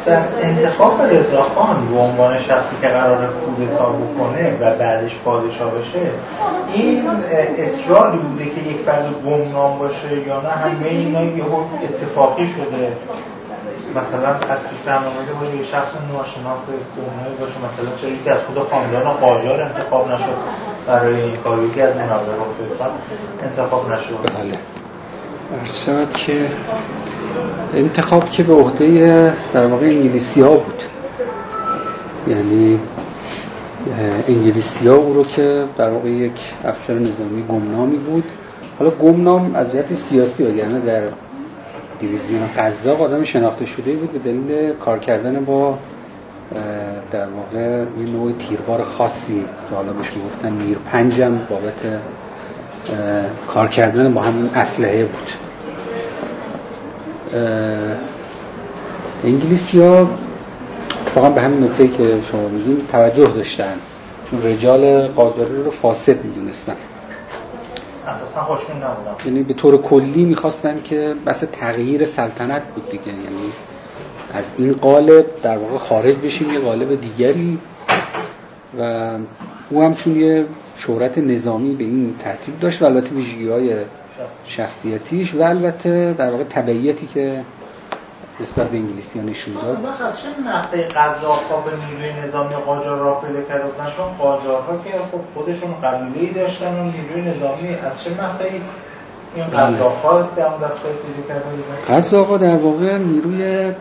در انتخاب رضاخان به عنوان شخصی که قراره کودتا بکنه و بعدش پادشاه بشه، این اصراری بوده که یک فرد گمنام باشه یا نه همه اینا یه اتفاقی شده؟ مثلا از پیش برنامه‌ریزی بود یه شخص ناشناس گمنامی باشه، مثلا چرا یکی از خود خاندان قاجار انتخاب نشد برای این کار، یکی از منابع فقه انتخاب نشد؟ بله، ارشاد که انتخاب که به عهده در واقع انگلیسی‌ها بود، یعنی انگلیسی‌ها او رو که در واقع یک افسر نظامی گمنامی بود، حالا گمنام از جهت سیاسی وگرنه در دیویزیون قزاق آدم شناخته شده بود به دلیل کار کردن با در واقع یه نوع تیربار خاصی که حالا بهش میگفتن میرپنجم، بابت کار کردن با همین اسلحه بود. انگلیسی‌ها واقعا به همین نکته که شما میگین توجه داشتن، چون رجال قاجاری رو فاسد میدونستن، اساسا خوشون نبودن، یعنی به طور کلی میخواستن که بس تغییر سلطنت بود دیگه، یعنی از این قالب در واقع خارج بشیم یه قالب دیگری، و او هم چون یه شهرت نظامی به این ترتیب داشت و البته ویژگی‌های شخصیتیش و البته در واقع تبعیتی که نسبت به انگلیسی‌ها نشون داد. وقت از چه مقطعی قزاق‌ها به نیروی نظامی قاجار راه پیدا کرده بودن؟ چون قاجارها که خب خودشون قبیله‌ای داشتن و نیروی نظامی، از چه مقطعی این قزاق‌ها به اون دستگاه پیدا کرده بودن؟ قزاق‌ها در واقع نیروی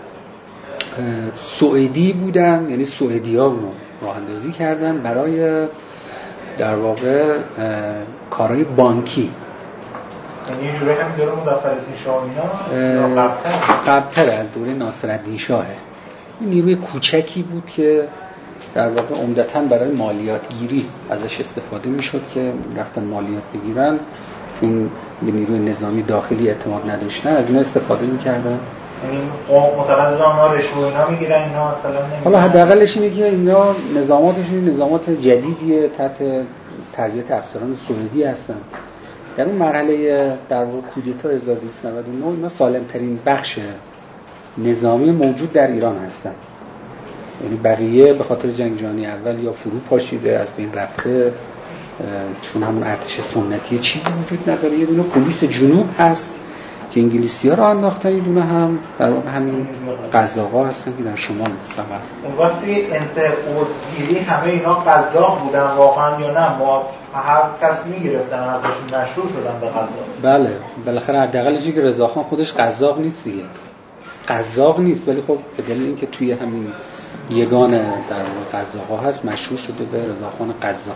سوئدی بودن، یعنی سوئدی‌ها رو راه اندازی کردن برای در واقع کارهای بانکی. یعنی یه جوری هم دوره مظفرالدین شاه اینا قبل‌تر از دوره ناصرالدین شاهه. این نیروی کوچکی بود که در واقع عمدتاً برای مالیات گیری ازش استفاده میشد که رفتن مالیات بگیرن، چون به نیروی نظامی داخلی اعتماد نداشتن از اینا استفاده میکردن. یعنی معتقد ما رشوه اینا میگیرن، اینا مثلا نمیگیرن. حالا حداقلش اینه که اینا نظاماتشون نظامات جدیدیه تحت تربیت افسران سوئدی هستن. در اون مرحله در واقع کودتا 1299 اینا سالمترین بخش نظامی موجود در ایران هستن، یعنی بقیه به خاطر جنگ جهانی اول یا فرو پاشیده از بین رفته، چون همون ارتش سنتی چیزی وجود نداره. یه دونه پلیس جنوب هست که انگلیسی‌ها رو انداختن، یه دونه هم در واقع همین قزاق‌ها هستن که در شمال مستقر. اون وقت توی انتقادگیری همه اینا قزاق بودن واقعا یا نه؟ ما هر کس میگرفتن ازشون مشهور شدن به قزاق. بله، بالاخره حداقل چیزی که رضاخان خودش قزاق نیست دیگه، قزاق نیست، ولی خب به دلیل اینکه توی همین یگان در واقع قزاق‌ها هست مشهور شده به رضاخان قزاق.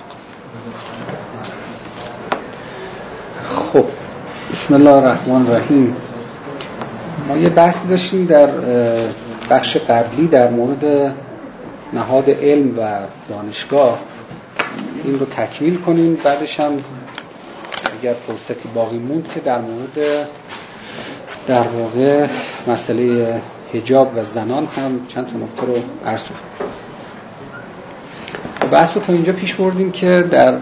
خب بسم الله الرحمن الرحیم. ما یه بحثی داشتیم در بخش قبلی در مورد نهاد علم و دانشگاه، این رو تکمیل کنیم، بعدش هم اگر فرصتی باقی موند که در مورد در واقع مسئله حجاب و زنان هم چند تا نکته رو عرض کنیم. بحث رو تا اینجا پیش بردیم که در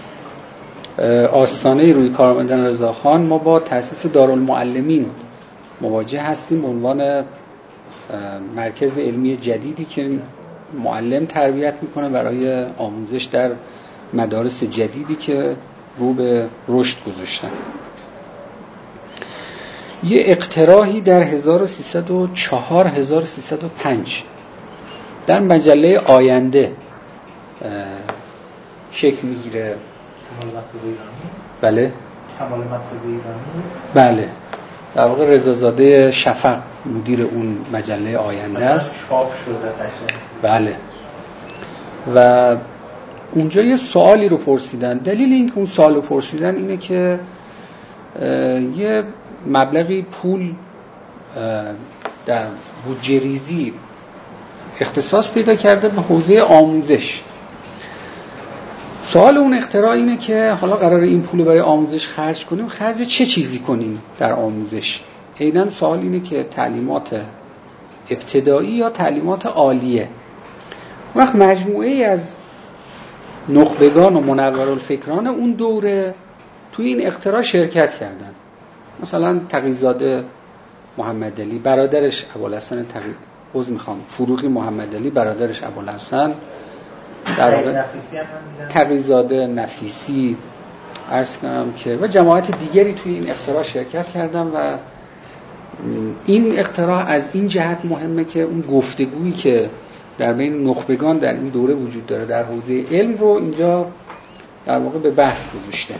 آستانه روی کار آمدن رضاخان ما با تأسیس دارالمعلمین مواجه هستیم به عنوان مرکز علمی جدیدی که معلم تربیت میکنه برای آموزش در مدارس جدیدی که رو به رشد گذاشتن. یه اقتراحی در 1304 1305 در مجله آینده شکل میگیره. بله کمال مطلوب ایرانی. بله، در واقع رضازاده شفق مدیر اون مجله آینده است. چاپ شده قشنگ. بله، و اونجا یه سوالی رو پرسیدن. دلیل این که اون سوال رو پرسیدن اینه که یه مبلغی پول در بودجه ریزی اختصاص پیدا کرده به حوزه آموزش. سوال اون اختراع اینه که حالا قرار این پول برای آموزش خرج کنیم، خرج چه چیزی کنیم در آموزش؟ عیناً سوال اینه که تعلیمات ابتدایی یا تعلیمات عالیه. وقت مجموعه از نخبگان و منورالفکران اون دوره توی این اختراع شرکت کردن. مثلا تقی‌زاده محمدعلی، برادرش ابوالحسن فروغی محمدعلی، برادرش ابوالحسن، در واقع تقی‌زاده، نفیسی، عرض کنم که و جماعت دیگری توی این اختراع شرکت کردن. و این اختراع از این جهت مهمه که اون گفتگویی که در بین نخبگان در این دوره وجود داره در حوزه علم رو اینجا در واقع به بحث گذاشته.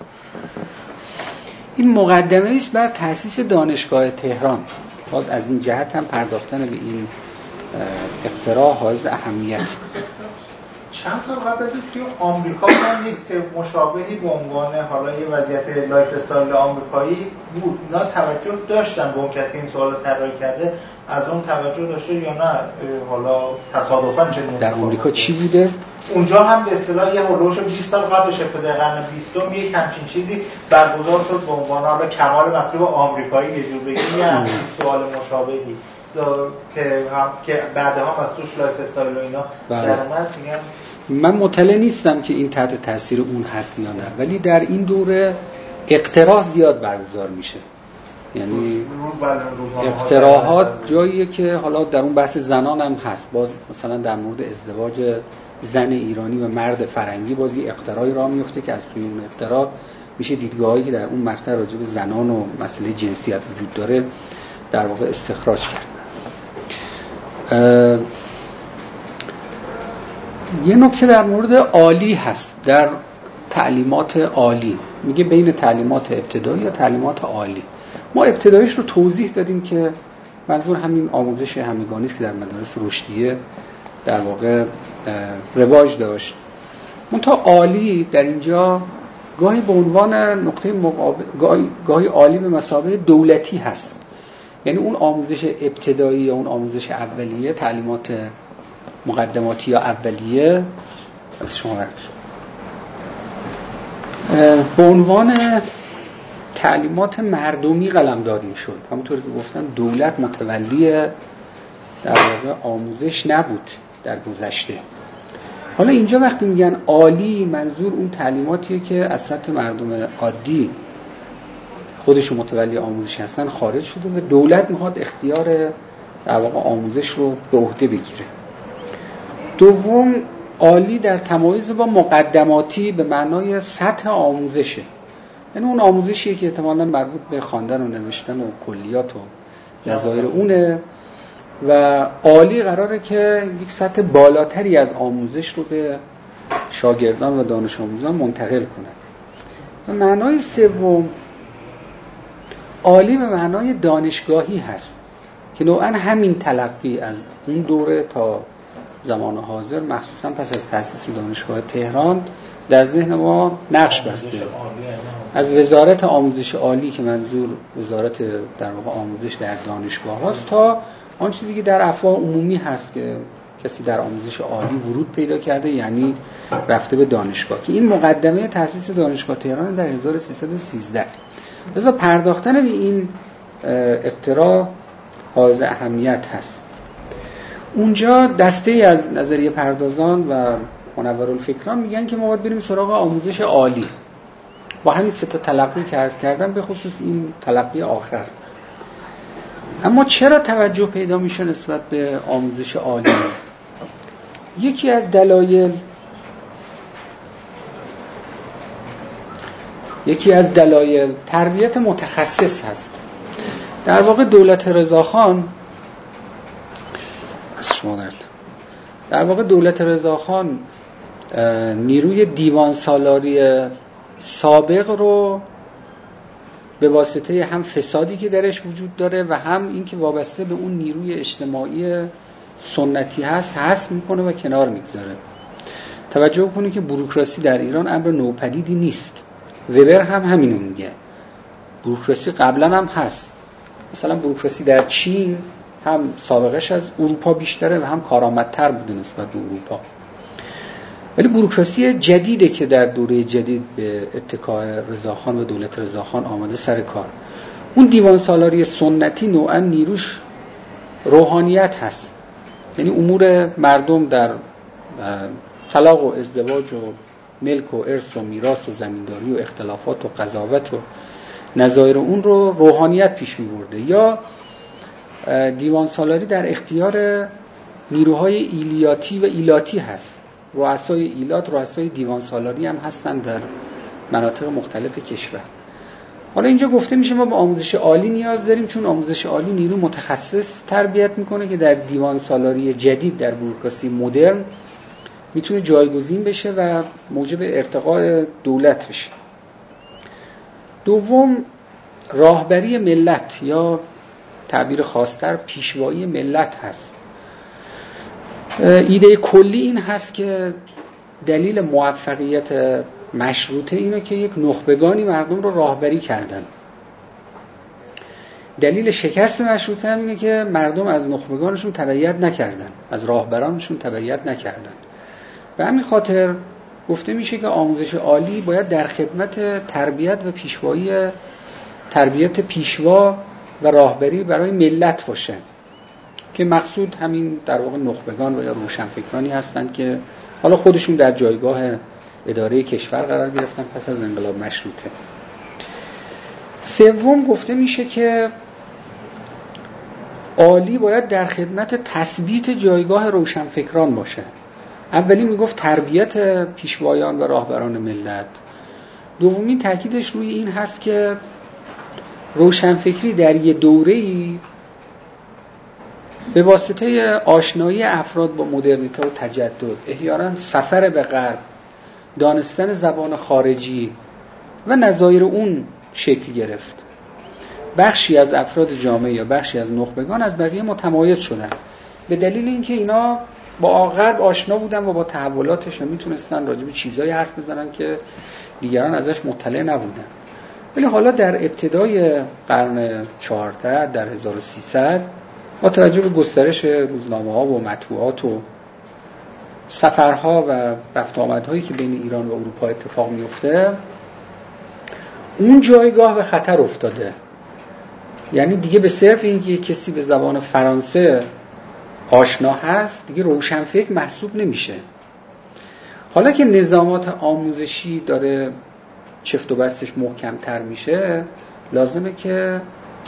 این مقدمه است بر تأسیس دانشگاه تهران. باز از این جهت هم پرداختن به این اختراع حائز اهمیت. چند سال قبل از این توی آمریکا هم یک مشابهی به عنوان حالا یه وضعیت لایف استایل آمریکایی بود. اینا توجه داشتن به اون کسی که این سوال طراحی کرده، از اون توجه داشته یا نه حالا تصادفاً چنین در آمریکا چی بوده؟ اونجا هم به اصطلاح یه هولوش 20 سال قبلش ابتدای قرن 20 یک همچین چیزی برگزار شد به عنوان حالا کمال مطلوب آمریکایی یه جور بگیم یه همچین سوال مشابهی که بعدها از توش لایف استایل و اینا در اومد. من مطلع نیستم که این تحت تاثیر اون هست یا نه، ولی در این دوره اقتراح زیاد برگزار میشه. یعنی اقتراحات جاییه که حالا در اون بحث زنان هم هست. باز مثلا در مورد ازدواج زن ایرانی و مرد فرنگی بازی اقتراحی راه میفته که از توی اون اقتراح میشه دیدگاهایی که در اون مقطع راجع به زنان و مسئله جنسیت وجود داره در واقع استخراج کرد. یه نکته در مورد عالی هست. در تعلیمات عالی میگه بین تعلیمات ابتدایی و تعلیمات عالی. ما ابتداییش رو توضیح دادیم که منظور همین آموزش همگانی است که در مدارس رشدیه در واقع رواج داشت. منتها عالی در اینجا گاهی به عنوان نقطه مقابل، گاهی عالی به مثابه دولتی هست. یعنی اون آموزش ابتدایی یا اون آموزش اولیه، تعلیمات مقدماتی یا اولیه از شما به عنوان تعلیمات مردمی قلمداد می‌شد. همونطور که گفتم دولت متولی در واقع آموزش نبود در گذشته. حالا اینجا وقتی میگن عالی، منظور اون تعلیماتیه که از سطح مردم عادی خودشون متولی آموزش هستن خارج شده و دولت میخواد اختیار در واقع آموزش رو به عهده بگیره. دوم، عالی در تمایز با مقدماتی به معنای سطح آموزشه. یعنی اون آموزشیه که احتمالاً مربوط به خواندن و نوشتن و کلیات و نظایر اونه و عالی قراره که یک سطح بالاتری از آموزش رو به شاگردان و دانش آموزان منتقل کنه. و معنای سوم، عالی به معنای دانشگاهی هست که نوعاً همین تلقی از اون دوره تا زمان حاضر مخصوصاً پس از تأسیس دانشگاه تهران در ذهن ما نقش بسته. از وزارت آموزش عالی که منظور وزارت در واقع آموزش در دانشگاه هاست تا آن چیزی که در افواه عمومی هست که کسی در آموزش عالی ورود پیدا کرده یعنی رفته به دانشگاه، که این مقدمه تأسیس دانشگاه تهران در 1313. لذا پرداختن به این اختراع حائز اهمیت هست. اونجا دسته از نظریه پردازان و منورالفکران میگن که ما باید بریم سراغ آموزش عالی با همین سه تا تلقی که عرض کردم، به خصوص این تلقی آخر. اما چرا توجه پیدا میشه نسبت به آموزش عالی؟ یکی از دلایل تربیت متخصص هست. در واقع دولت رضاخان نیروی دیوان سالاری سابق رو به واسطه هم فسادی که درش وجود داره و هم این که وابسته به اون نیروی اجتماعی سنتی هست حذف میکنه و کنار میگذاره. توجه کنید که بوروکراسی در ایران امر نوپدیدی نیست. وبر هم همینو میگه. بوروکراسی قبلا هم هست. مثلا بوروکراسی در چین هم سابقش از اروپا بیشتره و هم کارآمدتر بوده نسبت به اروپا. ولی بوروکراسی جدیده که در دوره جدید به اتکای رضاخان و دولت رضاخان آمده سر کار. اون دیوان سالاری سنتی نوعا نیروش روحانیت هست. یعنی امور مردم در طلاق و ازدواج و ملک و ارث و میراث و زمینداری و اختلافات و قضاوت و نظایر اون رو روحانیت پیش می‌برده. یا دیوان سالاری در اختیار نیروهای ایلیاتی و ایلاتی هست. رؤسای ایلات، رؤسای دیوان سالاری هم هستن در مناطق مختلف کشور. حالا اینجا گفته میشه ما به آموزش عالی نیاز داریم، چون آموزش عالی نیرو متخصص تربیت میکنه که در دیوان سالاری جدید، در بوروکراسی مدرن میتونه جایگزین بشه و موجب ارتقاء دولت بشه. دوم، راهبری ملت یا تعبیر خاص‌تر پیشوایی ملت هست. ایده کلی این هست که دلیل موفقیت مشروطه اینه که یک نخبگانی مردم رو راهبری کردن. دلیل شکست مشروطه هم اینه که مردم از نخبگانشون تبعیت نکردن، از راهبرانشون تبعیت نکردن. به همین خاطر گفته میشه که آموزش عالی باید در خدمت تربیت و پیشوایی، تربیت پیشوا و راهبری برای ملت باشه، که مقصود همین در واقع نخبگان و یا روشنفکرانی هستند که حالا خودشون در جایگاه اداره کشور قرار گرفتن پس از انقلاب مشروطه. سوم، گفته میشه که عالی باید در خدمت تثبیت جایگاه روشنفکران باشه. اولی میگفت تربیت پیشوایان و راهبران ملت. دومین تاکیدش روی این هست که روشنفکری در یه دوره‌ای به واسطه آشنایی افراد با مدرنیته و تجدد، احیانا سفر به غرب، دانستن زبان خارجی و نظایر اون شکل گرفت. بخشی از افراد جامعه یا بخشی از نخبگان از بقیه متمایز شدن به دلیل اینکه اینا با غرب آشنا بودن و با تحولاتش میتونستن راجع به چیزایی حرف بزنن که دیگران ازش مطلع نبودن. ولی حالا در ابتدای قرن 14 در 1300 با توجه به گسترش روزنامه‌ها و مطبوعات و سفرها و رفت آمدهایی که بین ایران و اروپا اتفاق میفته، اون جایگاه به خطر افتاده. یعنی دیگه به صرف اینکه کسی به زبان فرانسه آشنا هست دیگه روشنفکر محسوب نمیشه. حالا که نظامات آموزشی داره چفت و بستش محکم‌تر میشه، لازمه که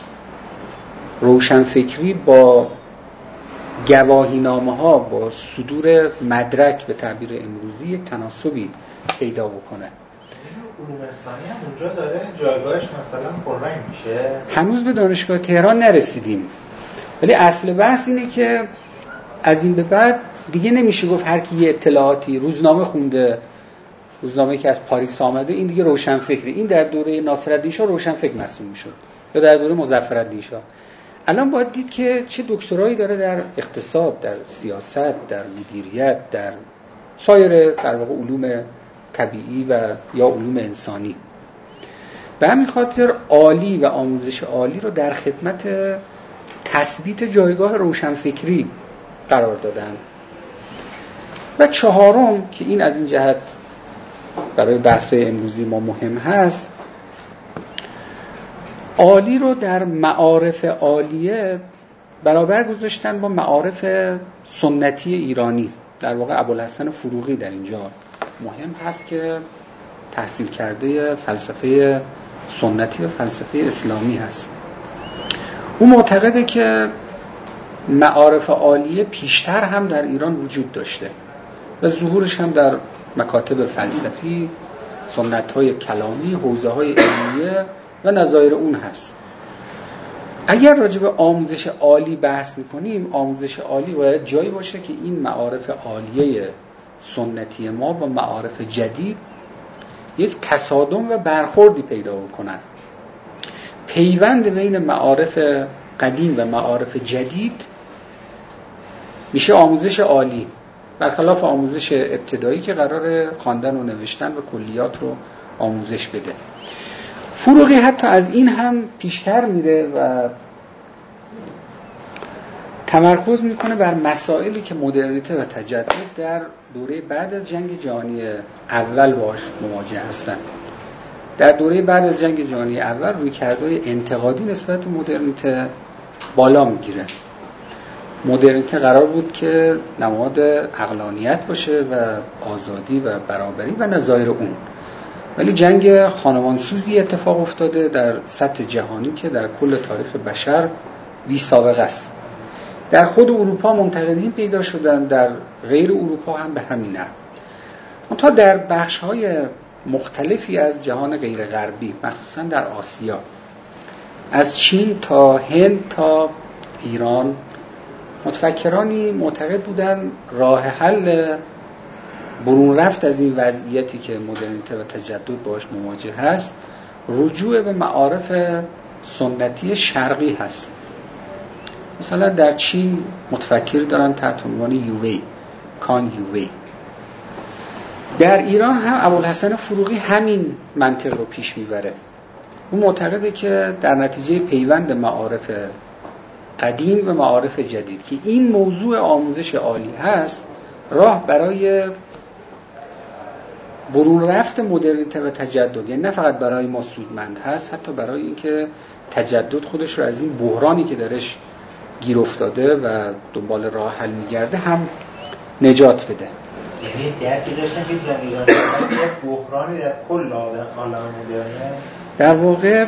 روشنفکری با گواهینامه‌ها، با صدور مدرک به تعبیر امروزی یک تناسبی پیدا بکنه. علوم انسانی هم اونجا داره جایگاهش مثلا پررنگ میشه. هنوز به دانشگاه تهران نرسیدیم، ولی اصل بحث اینه که از این به بعد دیگه نمیشه گفت هر کی یه اطلاعاتی روزنامه خونده، روزنامه‌ای که از پاریس آمده این دیگه روشنفکری. این در دوره ناصرالدین شاه روشنفکر محسوب میشد یا در دوره مظفرالدین شاه. الان باید دید که چه دکترایی داره در اقتصاد، در سیاست، در مدیریت، در سایر در واقع علوم طبیعی و یا علوم انسانی. به همین خاطر عالی و آموزش عالی رو در خدمت تثبیت جایگاه روشنفکری قرار دادن. و چهارم که این از این جهت برای بحث امروزی ما مهم هست، عالی رو در معارف عالیه برابر گذاشتن با معارف سنتی ایرانی. در واقع ابوالحسن فروغی در اینجا مهم هست که تحصیل کرده فلسفه سنتی و فلسفه اسلامی هست. او معتقده که معارف عالیه پیشتر هم در ایران وجود داشته و ظهورش هم در مکاتب فلسفی، سنت‌های کلامی، حوزه‌های علمیه و نظایر اون هست. اگر راجع به آموزش عالی بحث می‌کنیم، آموزش عالی باید جایی باشه که این معارف عالیه سنتی ما با معارف جدید یک تصادم و برخوردی پیدا بکنن. پیوند بین معارف قدیم و معارف جدید میشه آموزش عالی، برخلاف آموزش ابتدایی که قرار خواندن و نوشتن و کلیات رو آموزش بده. فروغی حتی از این هم پیشتر میره و تمرکز میکنه بر مسائلی که مدرنیته و تجدد در دوره بعد از جنگ جهانی اول باش مواجه هستن. در دوره بعد از جنگ جهانی اول رویکردهای انتقادی نسبت به مدرنیته بالا میگیره. مدرنیته قرار بود که نماد عقلانیت باشه و آزادی و برابری و نظایر اون، ولی جنگ خانمانسوزی اتفاق افتاده در سطح جهانی که در کل تاریخ بشر بی سابقه است. در خود اروپا منتقدین پیدا شدن، در غیر اروپا هم به همین نحو. منتها در بخش‌های مختلفی از جهان غیر غربی، مخصوصا در آسیا، از چین تا هند تا ایران، متفکرانی معتقد بودن راه حل برون رفت از این وضعیتی که مدرنیته و تجدد باش مواجه هست، رجوع به معارف سنتی شرقی هست. مثلا در چین متفکر دارن تحت عنوان یووی، کان یووی. در ایران هم ابوالحسن فروغی همین منطق رو پیش میبره. اون معتقده که در نتیجه پیوند معارف قدیم و معارف جدید که این موضوع آموزش عالی هست، راه برای برون رفت مدرنیته و تجدد، یعنی نه فقط برای ما سودمند هست، حتی برای اینکه تجدد خودش رو از این بحرانی که درش گیر افتاده و دنبال راه حل میگرده هم نجات بده. یعنی درکی داشتن که جنگ یک بحرانی در کل عالم مدرنه. در واقع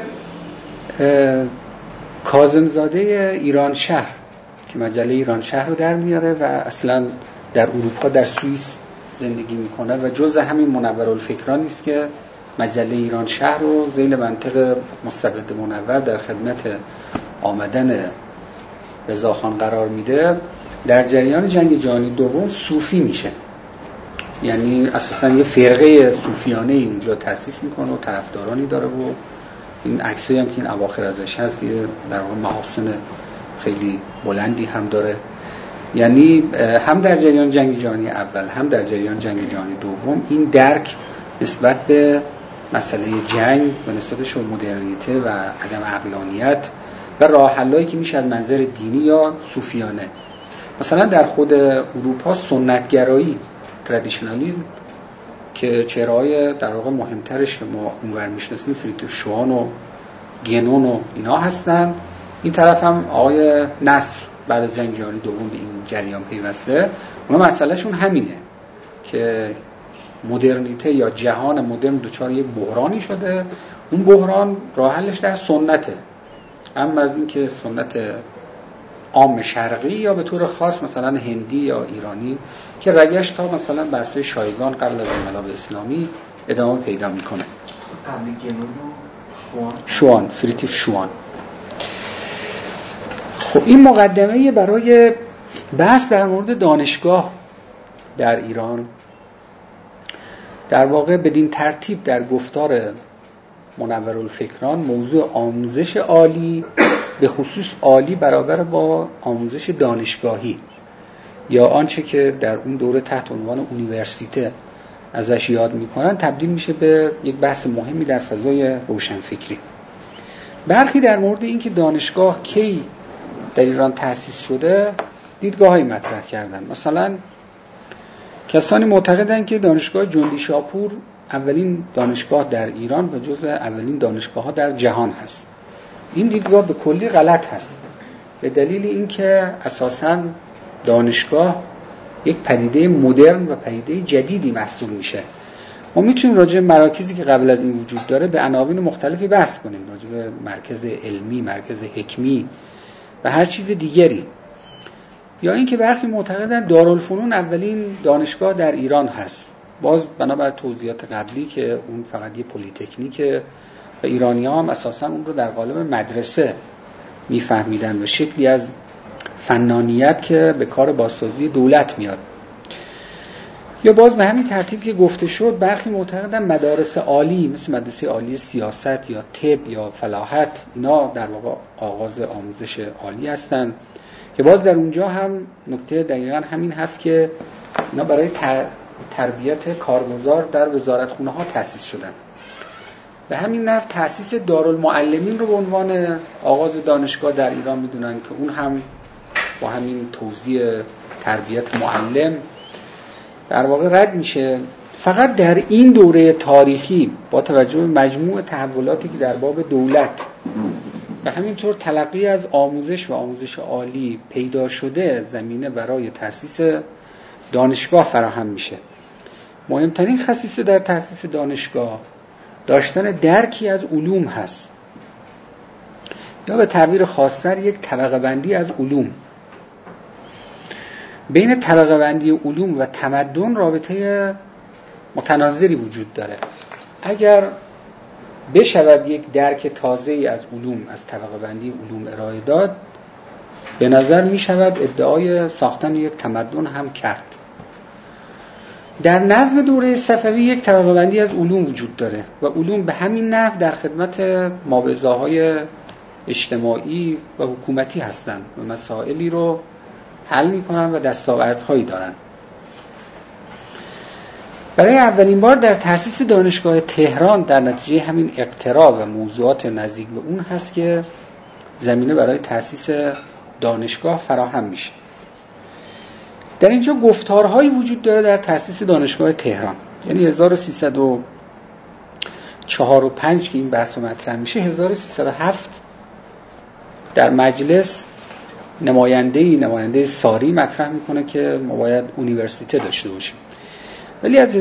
کاظمزاده ایران شهر که مجله ایران شهر رو در میاره و اصلا در اروپا در سوئیس زندگی میکنه و جزء همین منورالفکرانی است که مجله ایران شهر رو ذیل منطق مستبد منور در خدمت آمدن رضاخان قرار میده. در جریان جنگ جهانی دوم صوفی میشه، یعنی اساسا یه فرقه صوفیانه اینجا تأسیس میکنه و طرفدارانی داره و این عکسایی هم که این اواخر ازش هست در واقع محاسن خیلی بلندی هم داره. یعنی هم در جریان جنگ جهانی اول هم در جریان جنگ جهانی دوم این درک نسبت به مسئله جنگ و نسبتش به مدرنیته و عدم عقلانیت و راه حلایی که میشه از منظر دینی یا صوفیانه. مثلا در خود اروپا سنتگرایی، ترادیشنالیسم که چهره‌های در واقع مهمترش که ما اونور میشناسیم فریدریش شوان و گنون و اینا هستن. این طرف هم آقای نصر بعد از جنگ جهانی دوم به این جریان پیوسته. اونا مسئلهشون همینه که مدرنیته یا جهان مدرن دچار یک بحرانی شده، اون بحران راه حلش در سنته، اما از این که سنت عام شرقی یا به طور خاص مثلا هندی یا ایرانی که رگش تا مثلا بحث شایگان قبل از انقلاب اسلامی ادامه پیدا میکنه. شوان، فریدریش شوان. خب این مقدمه برای بحث در مورد دانشگاه در ایران. در واقع بدین ترتیب در گفتار منورالفکران موضوع آموزش عالی، به خصوص عالی برابر با آموزش دانشگاهی یا آنچه که در اون دوره تحت عنوان اونیورسیته ازش یاد میکنن، تبدیل میشه به یک بحث مهمی در فضای روشنفکری. برخی در مورد اینکه دانشگاه کی در ایران تأسیس شده دیدگاه‌هایی مطرح کردن. مثلا کسانی معتقدند که دانشگاه جندی شاپور اولین دانشگاه در ایران و جزء اولین دانشگاه‌ها در جهان هست. این دیدگاه به کلی غلط هست، به دلیل اینکه اساساً دانشگاه یک پدیده مدرن و پدیده جدیدی محسوب میشه. ما میتونیم راجع به مراکزی که قبل از این وجود داره به عناوین مختلفی بحث کنیم، راجع به مرکز علمی، مرکز حکمی و هر چیز دیگری. یا اینکه برخی معتقدن دارالفنون اولین دانشگاه در ایران هست، باز بنابر توضیحات قبلی که اون فقط یه پلی‌تکنیکه و ایرانی‌ها هم اساساً اون رو در قالب مدرسه میفهمیدن و شکلی از فنانیت که به کار بازسازی دولت میاد. یا باز به همین ترتیب که گفته شد برخی معتقدن مدارس عالی مثل مدرسه عالی سیاست یا طب یا فلاحت اینا در واقع آغاز آموزش عالی هستن، که باز در اونجا هم نکته دقیقاً همین هست که اینا برای تربیت کارگزار در وزارتخونه ها تأسیس شدن. به همین نحو تأسیس دارالمعلمین رو به عنوان آغاز دانشگاه در ایران میدونن که اون هم با همین توزیع تربیت معلم در واقع رد میشه. فقط در این دوره تاریخی با توجه به مجموع تحولاتی که در باب دولت و همینطور تلقی از آموزش و آموزش عالی پیدا شده زمینه برای تأسیس دانشگاه فراهم میشه. مهمترین خصیصه در تأسیس دانشگاه داشتن درکی از علوم هست. یا به تعبیر خاص‌تر یک طبقه بندی از علوم. بین طبقه بندی علوم و تمدن رابطه متناظری وجود داره. اگر بشود یک درک تازه‌ای از علوم از طبقه بندی علوم ارائه داد، به نظر می شود ادعای ساختن یک تمدن هم کرد. در نظم دوره صفوی یک طبقه بندی از علوم وجود داره و علوم به همین نحو در خدمت مابعضاهای اجتماعی و حکومتی هستند و مسائلی رو حل می کنند و دستاوردهایی دارند. برای اولین بار در تأسیس دانشگاه تهران در نتیجه همین اقتراب و موضوعات نزدیک به اون هست که زمینه برای تأسیس دانشگاه فراهم میشه. در اینجا گفتارهایی وجود داره در تأسیس دانشگاه تهران، یعنی 1304 و 5 که این بحث مطرح میشه، 1307 در مجلس نماینده ساری مطرح میکنه که ما باید یونیورسیته داشته باشیم. ولی از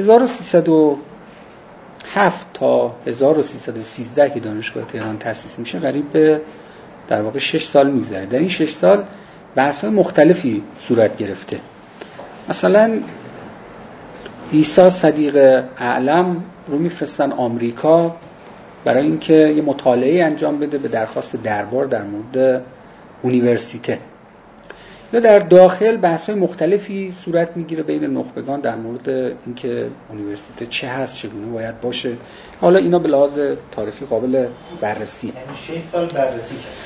1307 تا 1313 که دانشگاه تهران تأسیس میشه قریب به در واقع 6 سال میگذره. در این 6 سال بحث‌های مختلفی صورت گرفته. مثلا عیسی صدیق اعلم رو میفرستن آمریکا برای اینکه یه مطالعه انجام بده به درخواست دربار در مورد یونیورسیته. یا در داخل بحث‌های مختلفی صورت میگیره بین نخبگان در مورد اینکه یونیورسیته چه هست، چگونه باید باشه. حالا اینا به لحاظ تاریخی قابل بررسی. یعنی 6 سال بررسی کرد.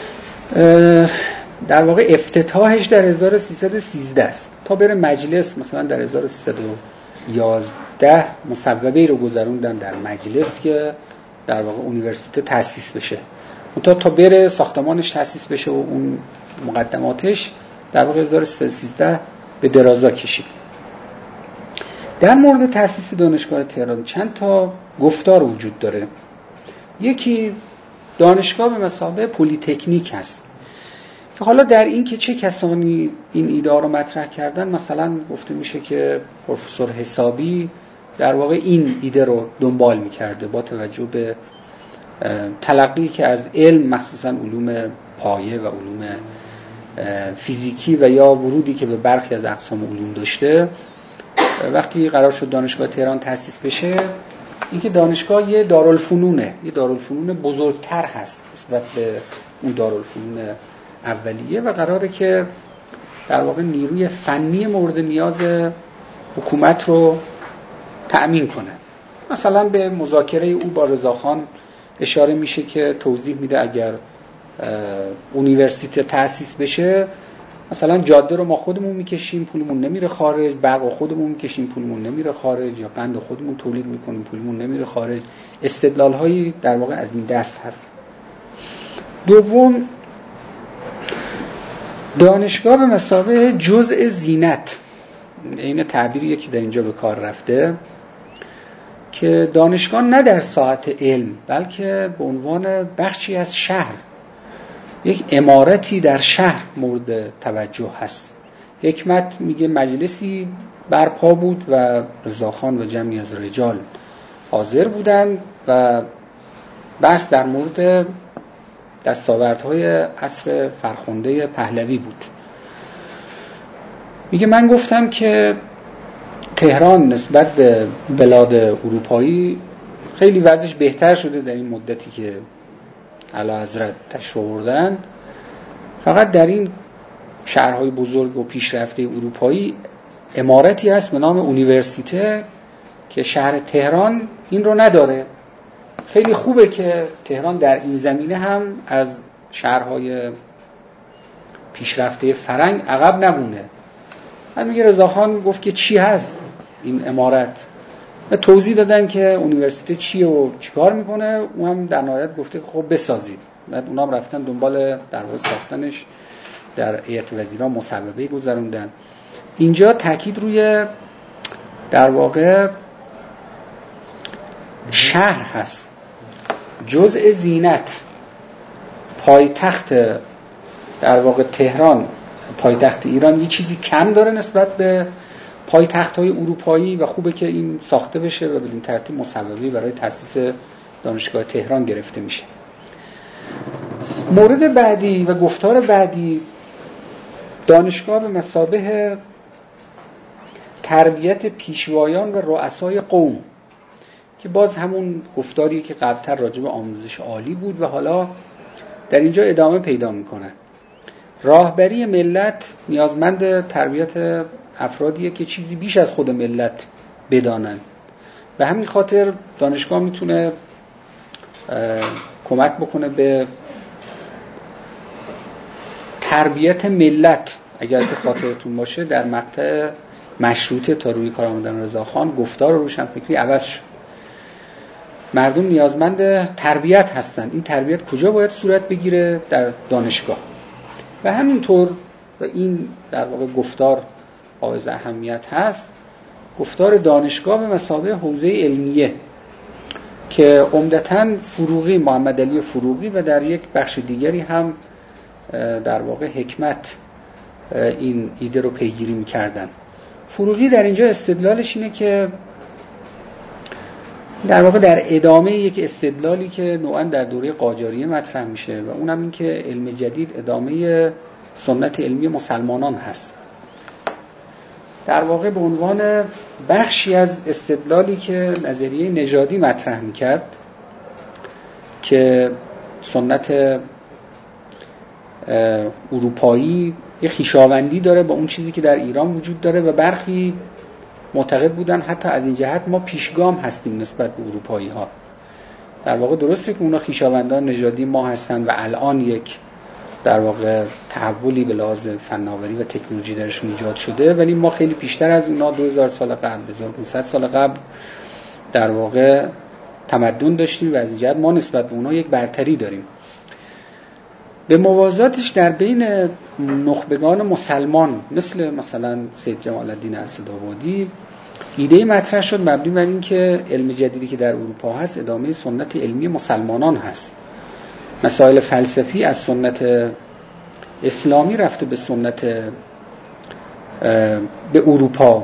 در واقع افتتاحش در 1313 است تا بره مجلس. مثلا در 1311 مصوبه‌ای رو گذروندن در مجلس که در واقع یونیورسیته تأسیس بشه. تا بره ساختمانش تأسیس بشه و اون مقدماتش در واقع 1313 به درازا کشید. در مورد تأسیس دانشگاه تهران چند تا گفتار وجود داره. یکی دانشگاه به مثابه پلی‌تکنیک هست که حالا در این که چه کسانی این ایده رو مطرح کردن، مثلا گفته میشه که پروفسور حسابی در واقع این ایده رو دنبال میکرده با توجه به تلقی که از علم مخصوصا علوم پایه و علوم فیزیکی و یا ورودی که به برخی از اقسام علوم داشته. وقتی قرار شد دانشگاه تهران تأسیس بشه، اینکه دانشگاه یه دارالفنونه، یه دارالفنون بزرگتر هست نسبت به اون دارالفنون اولیه و قراره که در واقع نیروی فنی مورد نیاز حکومت رو تأمین کنه. مثلا به مذاکره او با رضاخان اشاره میشه که توضیح میده اگر یونیورسیته تأسیس بشه، مثلا جاده رو ما خودمون میکشیم پولمون نمیره خارج، برق خودمون میکشیم پولمون نمیره خارج، یا قند خودمون تولید میکنیم پولمون نمیره خارج. استدلال هایی در واقع از این دست هست. دوم، دانشگاه به مثابه جزء زینت، این تعبیریه که در اینجا به کار رفته، که دانشگاه نه در ساحت علم بلکه به عنوان بخشی از شهر، یک عمارتی در شهر مورد توجه هست. حکمت میگه مجلسی برپا بود و رضاخان و جمعی از رجال حاضر بودند و بحث در مورد دستاوردهای عصر فرخنده پهلوی بود. میگه من گفتم که تهران نسبت به بلاد اروپایی خیلی وضعش بهتر شده در این مدتی که اعلیحضرت تشریف آوردن. فقط در این شهرهای بزرگ و پیشرفته اروپایی عمارتی هست به نام یونیورسیته که شهر تهران این رو نداره. خیلی خوبه که تهران در این زمینه هم از شهرهای پیشرفته فرنگ عقب نمونه. من میگه رضاخان گفت که چی هست این عمارت، و توضیح دادن که یونیورسیته چیه و چیکار میکنه. اون هم در نهایت گفته که خب بسازید. بعد اونام رفتن دنبال در واقع ساختنش، در هیئت وزیران مصوبه گذروندن. اینجا تاکید روی در واقع شهر هست، جزء زینت. پایتخت در واقع تهران، پایتخت ایران، یه چیزی کم داره نسبت به پایتخت‌های اروپایی و خوبه که این ساخته بشه و بدین ترتیب مصوبه‌ای برای تأسیس دانشگاه تهران گرفته میشه. مورد بعدی و گفتار بعدی دانشگاه به مثابه تربیت پیشوایان و رؤسای قوم، که باز همون گفتاریه که قبلتر راجع به آموزش عالی بود و حالا در اینجا ادامه پیدا میکنه. راهبری ملت نیازمند تربیت افرادیه که چیزی بیش از خود ملت بدانن. به همین خاطر دانشگاه میتونه کمک بکنه به تربیت ملت. اگر که خاطرتون باشه در مقطع مشروطه تا روی کار آمدن رضاخان گفتار روشنفکری عوض شد. مردم نیازمند تربیت هستن. این تربیت کجا باید صورت بگیره؟ در دانشگاه. و همینطور و این در واقع گفتار حائز اهمیت هست، گفتار دانشگاه به مثابه حوزه علمیه که عمدتاً فروغی، محمد علی فروغی و در یک بخش دیگری هم در واقع حکمت این ایده رو پیگیری می‌کردن. فروغی در اینجا استدلالش اینه که در واقع در ادامه یک استدلالی که نوعاً در دوره قاجاریه مطرح میشه و اونم این که علم جدید ادامه سنت علمی مسلمانان هست. در واقع به عنوان بخشی از استدلالی که نظریه نژادی مطرح میکرد که سنت اروپایی یه خویشاوندی داره با اون چیزی که در ایران وجود داره و برخی معتقد بودن حتی از این جهت ما پیشگام هستیم نسبت به اروپایی ها. در واقع درسته که اونا خویشاوندان نژادی ما هستن و الان یک در واقع تحولی به لحاظ فناوری و تکنولوژی درشون ایجاد شده، ولی ما خیلی پیشتر از اونا 2000 سال قبل 1500 سال قبل در واقع تمدن داشتیم و از این جهت ما نسبت به اونا یک برتری داریم. به موازاتش در بین نخبگان مسلمان مثلا سید جمال الدین اسدآبادی ایده مطرح شد مبنی بر این که علم جدیدی که در اروپا هست ادامه سنت علمی مسلمانان هست. مسائل فلسفی از سنت اسلامی رفته به سنت به اروپا،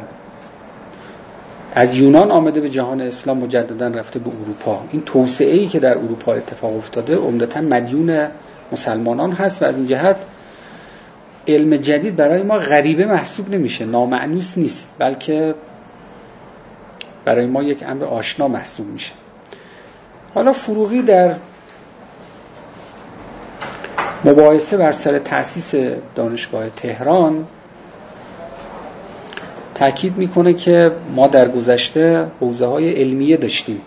از یونان آمده به جهان اسلام مجددا رفته به اروپا. این توسعه‌ای که در اروپا اتفاق افتاده عمدتاً مدیون مسلمانان هست و از این جهت علم جدید برای ما غریبه محسوب نمیشه، نامأنوس نیست، بلکه برای ما یک امر آشنا محسوب میشه. حالا فروغی در مباحثه بر سر تأسیس دانشگاه تهران تأکید میکنه که ما در گذشته حوزه‌های علمیه داشتیم.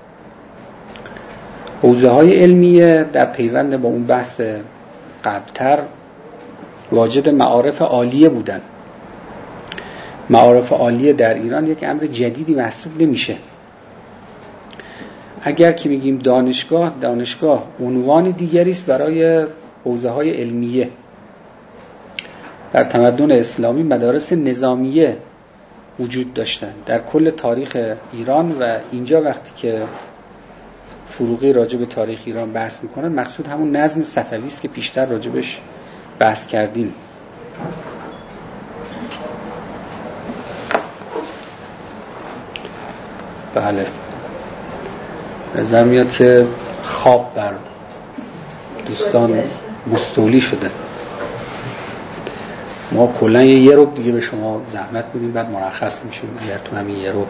حوزه‌های علمیه در پیوند با اون بحث قبلتر واجد معارف عالیه بودن. معارف عالیه در ایران یک امر جدیدی محسوب نمیشه. اگر که میگیم دانشگاه عنوان دیگری است برای حوزه‌های علمیه. در تمدن اسلامی مدارس نظامیه وجود داشتن در کل تاریخ ایران و اینجا وقتی که فروغی راجع به تاریخ ایران بحث میکنه مقصود همون نظم صفوی است که پیشتر راجبش بحث کردیم. بله، نظر میاد که خواب بر دوستان مستولی شده. ما کلا یه ربع دیگه به شما زحمت بدیم بعد مرخص میشیم. اگر تو همین یه ربع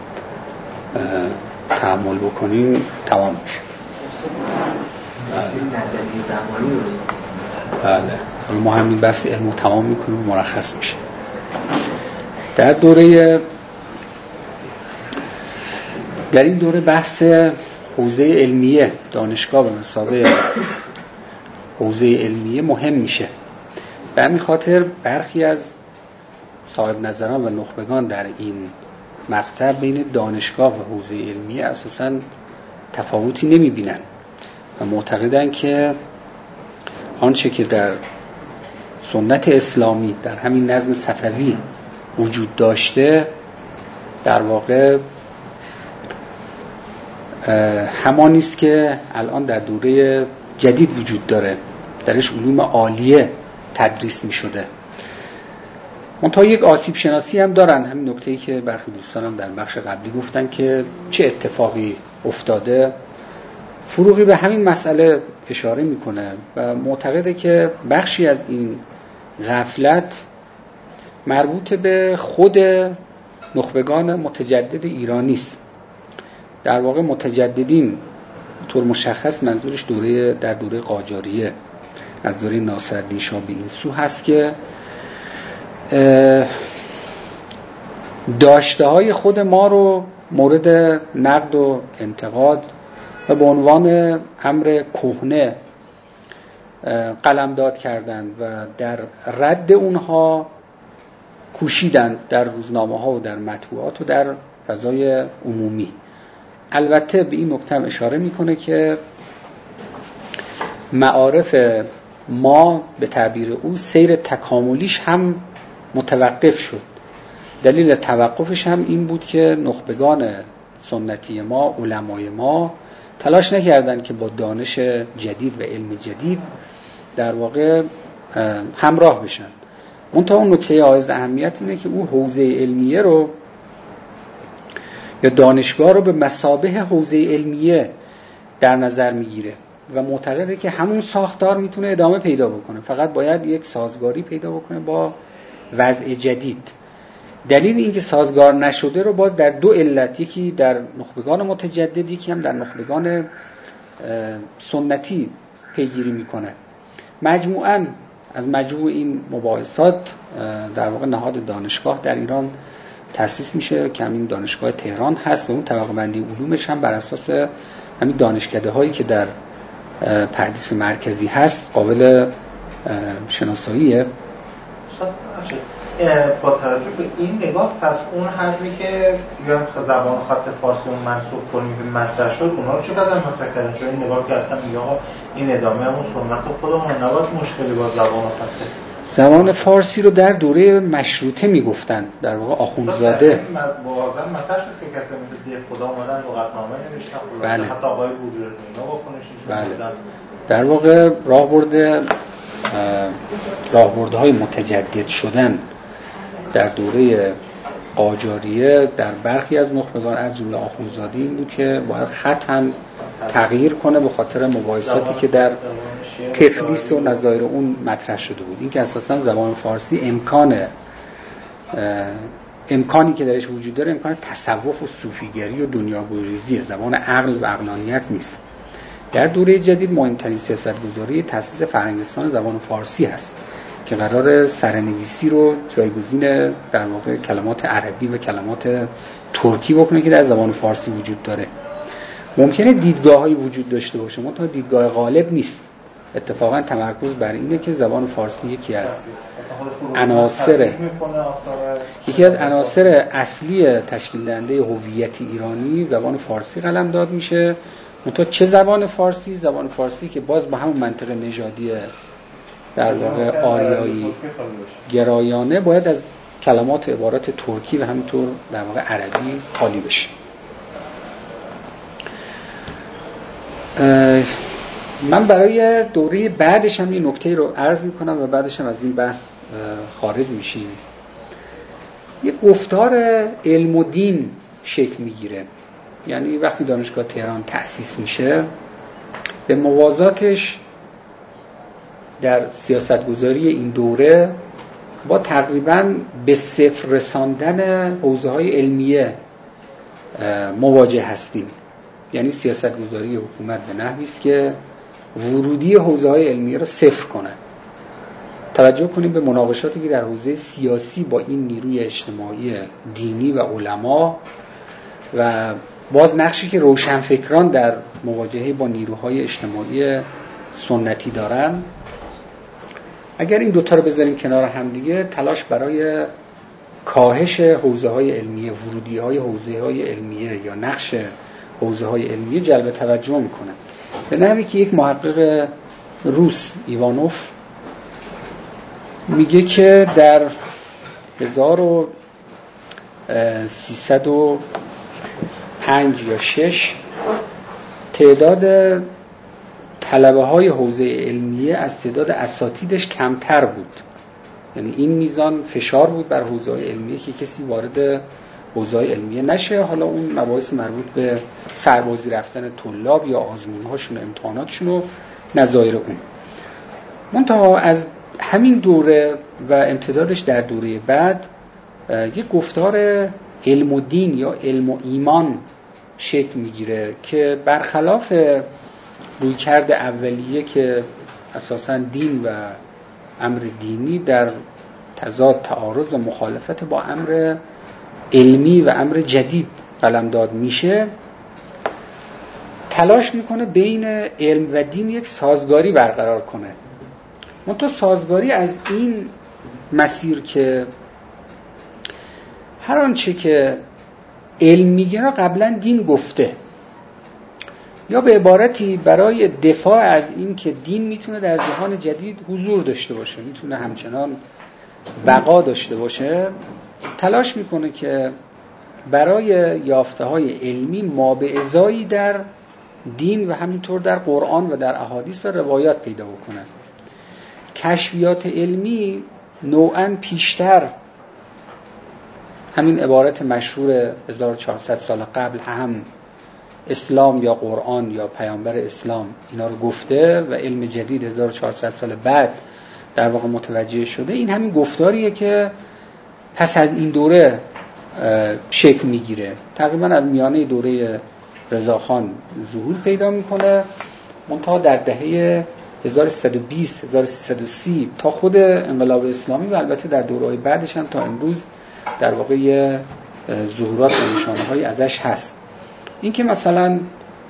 تحمل بکنیم تمام میشه. نظریه زمانی رو بله، حالا ما همین بحث علمو تمام میکنیم مرخص میشه. در این دوره بحث حوزه علمیه دانشگاه به مثابه حوزه علمیه مهم میشه. به همین خاطر برخی از صاحب نظران و نخبگان در این مقطع بین دانشگاه و حوزه علمیه اساساً تفاوتی نمیبینن و معتقدن که آنچه که در سنت اسلامی در همین نظم صفوی وجود داشته در واقع همانی است که الان در دوره جدید وجود داره، درش علوم عالیه تدریس می شده. منتها یک آسیب شناسی هم دارن، همین نکته‌ای که برخی دوستانم در بخش قبلی گفتن که چه اتفاقی افتاده. فروغی به همین مسئله اشاره میکنه و معتقده که بخشی از این غفلت مربوط به خود نخبگان متجدد ایرانی است. در واقع متجددین طور مشخص منظورش در دوره قاجاریه، از دوره ناصرالدین شاه به این سو هست که داشته های خود ما رو مورد نقد و انتقاد و به عنوان امر کهنه قلمداد کردند و در رد اونها کوشیدند در روزنامه ها و در مطبوعات و در فضای عمومی. البته به این نکته هم اشاره میکنه که معارف ما به تعبیر او سیر تکاملیش هم متوقف شد. دلیل توقفش هم این بود که نخبگان سنتی ما، علمای ما تلاش نکردند که با دانش جدید و علم جدید در واقع همراه بشن. منتها اون نکته حائز اهمیت اینه که او حوزه علمیه رو یا دانشگاه رو به مثابه حوزه علمیه در نظر میگیره و معتقده که همون ساختار میتونه ادامه پیدا بکنه، فقط باید یک سازگاری پیدا بکنه با وضع جدید. دلیل اینکه سازگار نشده رو باز در دو علت، یکی در نخبگان متجدد، یکی هم در نخبگان سنتی پیگیری میکنه. مجموعاً از مجموع این مباحثات در واقع نهاد دانشگاه در ایران تأسیس میشه که همین دانشگاه تهران هست و اون طبقه بندی علومش هم بر اساس همین دانشکده هایی که در پردیس مرکزی هست قابل شناساییه. با توجه به این نگاه پس اون حرفی که یا زبان خط فارسی اون منسوخ کنیم به مطرح شد، اونا رو چه قضا مطرح کردن؟ چون این نگاه که اصلا میگه این ادامه همون سنت خودمون نباید مشکلی با زبان خط زبان فارسی رو در دوره مشروطه میگفتن، در واقع آخوندزاده واقعا مطرح شد که کسی مثل دیو خدا اومدن لغتنامه نوشتن، بله. حتی آقای بوجوردی اینا واکنششون بله. در واقع راهبردهای متجدد شدن در دوره قاجاریه در برخی از نخبگان از جمله آخوندزاده این بود که باید خط هم تغییر کنه به خاطر مباحثاتی که در تفلیس و نظایر اون مطرح شده بود. این که اساسا زبان فارسی امکانی که درش وجود داره امکان تصوف و صوفیگری و دنیاگریزی، زبان عقل و عقلانیت نیست. در دوره جدید مهمترین سیاستگذاری تأسیس فرهنگستان زبان فارسی هست که قرار سرنویسی رو جایگزین در واقع کلمات عربی و کلمات ترکی بکنه که در زبان فارسی وجود داره. ممکنه دیدگاه‌هایی وجود داشته باشه، منتها دیدگاه غالب نیست. اتفاقا تمرکز بر اینه که زبان فارسی یکی از عناصر اصلی تشکیل دهنده هویت ایرانی زبان فارسی قلمداد میشه. منتها چه زبان فارسی؟ زبان فارسی که باز با همون منطق نژادی در واقع آریایی گرایانه باید از کلمات و عبارات ترکی و همینطور در واقع عربی خالی بشه. من برای دوره بعدش هم این نکته رو عرض میکنم و بعدش هم از این بحث خارج میشیم. یک گفتار علم و دین شکل میگیره. یعنی وقتی دانشگاه تهران تأسیس میشه به موازاتش در سیاستگذاری این دوره با تقریباً به صفر رساندن حوزه‌های علمیه مواجه هستیم. یعنی سیاستگذاری حکومت به نحوی است که ورودی حوزه‌های علمیه را صفر کنه. توجه کنیم به مناقشاتی که در حوزه سیاسی با این نیروی اجتماعی دینی و علما و باز نقشی که روشنفکران در مواجهه با نیروهای اجتماعی سنتی دارن. اگر این دوتا رو بذاریم کنار هم دیگه، تلاش برای کاهش حوزه‌های علمیه، ورودی‌های حوزه‌های علمیه یا نقش حوزه‌های علمیه جلب توجه میکنه. به نحوی که یک محقق روس ایوانوف میگه که در 1305 یا 6 تعداد طلبه های حوزه علمیه از تعداد اساتیدش کمتر بود. یعنی این میزان فشار بود بر حوزه های علمیه که کسی وارد به حوزه‌های علمیه نشه. حالا اون مباحث مربوط به سربازی رفتن طلاب یا آزمون‌هاشون و امتحاناتشون و نظایر اون. منتها از همین دوره و امتدادش در دوره بعد یک گفتار علم و دین یا علم و ایمان شکل میگیره که برخلاف رویکرد اولیه که اساساً دین و امر دینی در تضاد، تعارض و مخالفت با امر علمی و امر جدید قلمداد میشه، تلاش میکنه بین علم و دین یک سازگاری برقرار کنه. منتها سازگاری از این مسیر که هر آنچه که علم میگه را قبلا دین گفته، یا به عبارتی برای دفاع از این که دین میتونه در جهان جدید حضور داشته باشه، میتونه همچنان بقا داشته باشه، تلاش میکنه که برای یافته‌های علمی مابعضایی در دین و همینطور در قرآن و در احادیث و روایات پیدا بکنه. کشفیات علمی نوعاً پیشتر همین عبارت مشهور 1400 سال قبل هم اسلام یا قرآن یا پیامبر اسلام اینا رو گفته و علم جدید 1400 سال بعد در واقع متوجه شده. این همین گفتاریه که پس از این دوره شکل میگیره، تقریبا از میانه دوره رضاخان ظهور پیدا میکنه، منتها در دهه 1320 1330 تا خود انقلاب اسلامی و البته در دوره‌های بعدش هم تا امروز در واقع ظهورات و نشانه‌هایی ازش هست. این که مثلا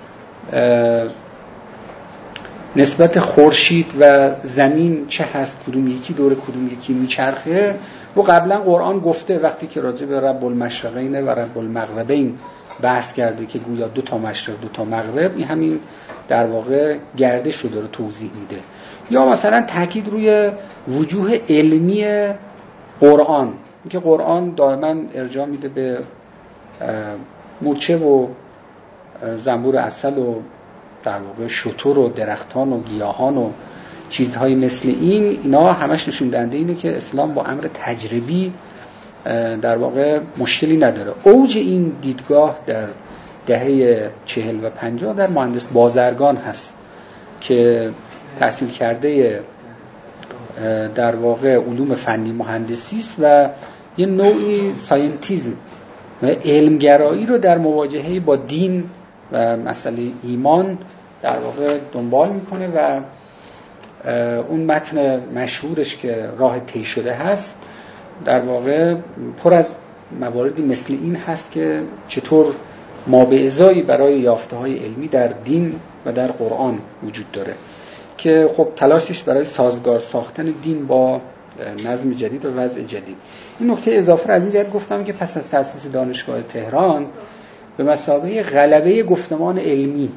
نسبت خورشید و زمین چه هست، کدوم یکی دور کدوم یکی میچرخه، و قبلا قرآن گفته وقتی که راجع به رب المشرقین و رب المغربین بحث کرده که گویا 2 تا مشرق 2 تا مغرب، این همین در واقع گردش رو داره توضیح میده. یا مثلا تاکید روی وجوه علمی قرآن، که قرآن دائما ارجاع میده به مورچه و زنبور عسل و در واقع شتر و درختان و گیاهان و چیزهای مثل اینا همش نشون دهنده اینه که اسلام با امر تجربی در واقع مشکلی نداره. اوج این دیدگاه در دهه 40 و 50 در مهندس بازرگان هست که تحصیل کرده در واقع علوم فنی مهندسی است و یه نوعی ساینتیزم و علمگرایی رو در مواجهه با دین و مسئله ایمان در واقع دنبال میکنه و اون متن مشهورش که راه طی شده هست در واقع پر از مواردی مثل این هست که چطور مابعضایی برای یافته‌های علمی در دین و در قرآن وجود داره، که خب تلاشش برای سازگار ساختن دین با نظم جدید و وضع جدید. این نکته اضافه از این جهت گفتم که پس از تأسیس دانشگاه تهران به مثابه غلبه گفتمان علمی،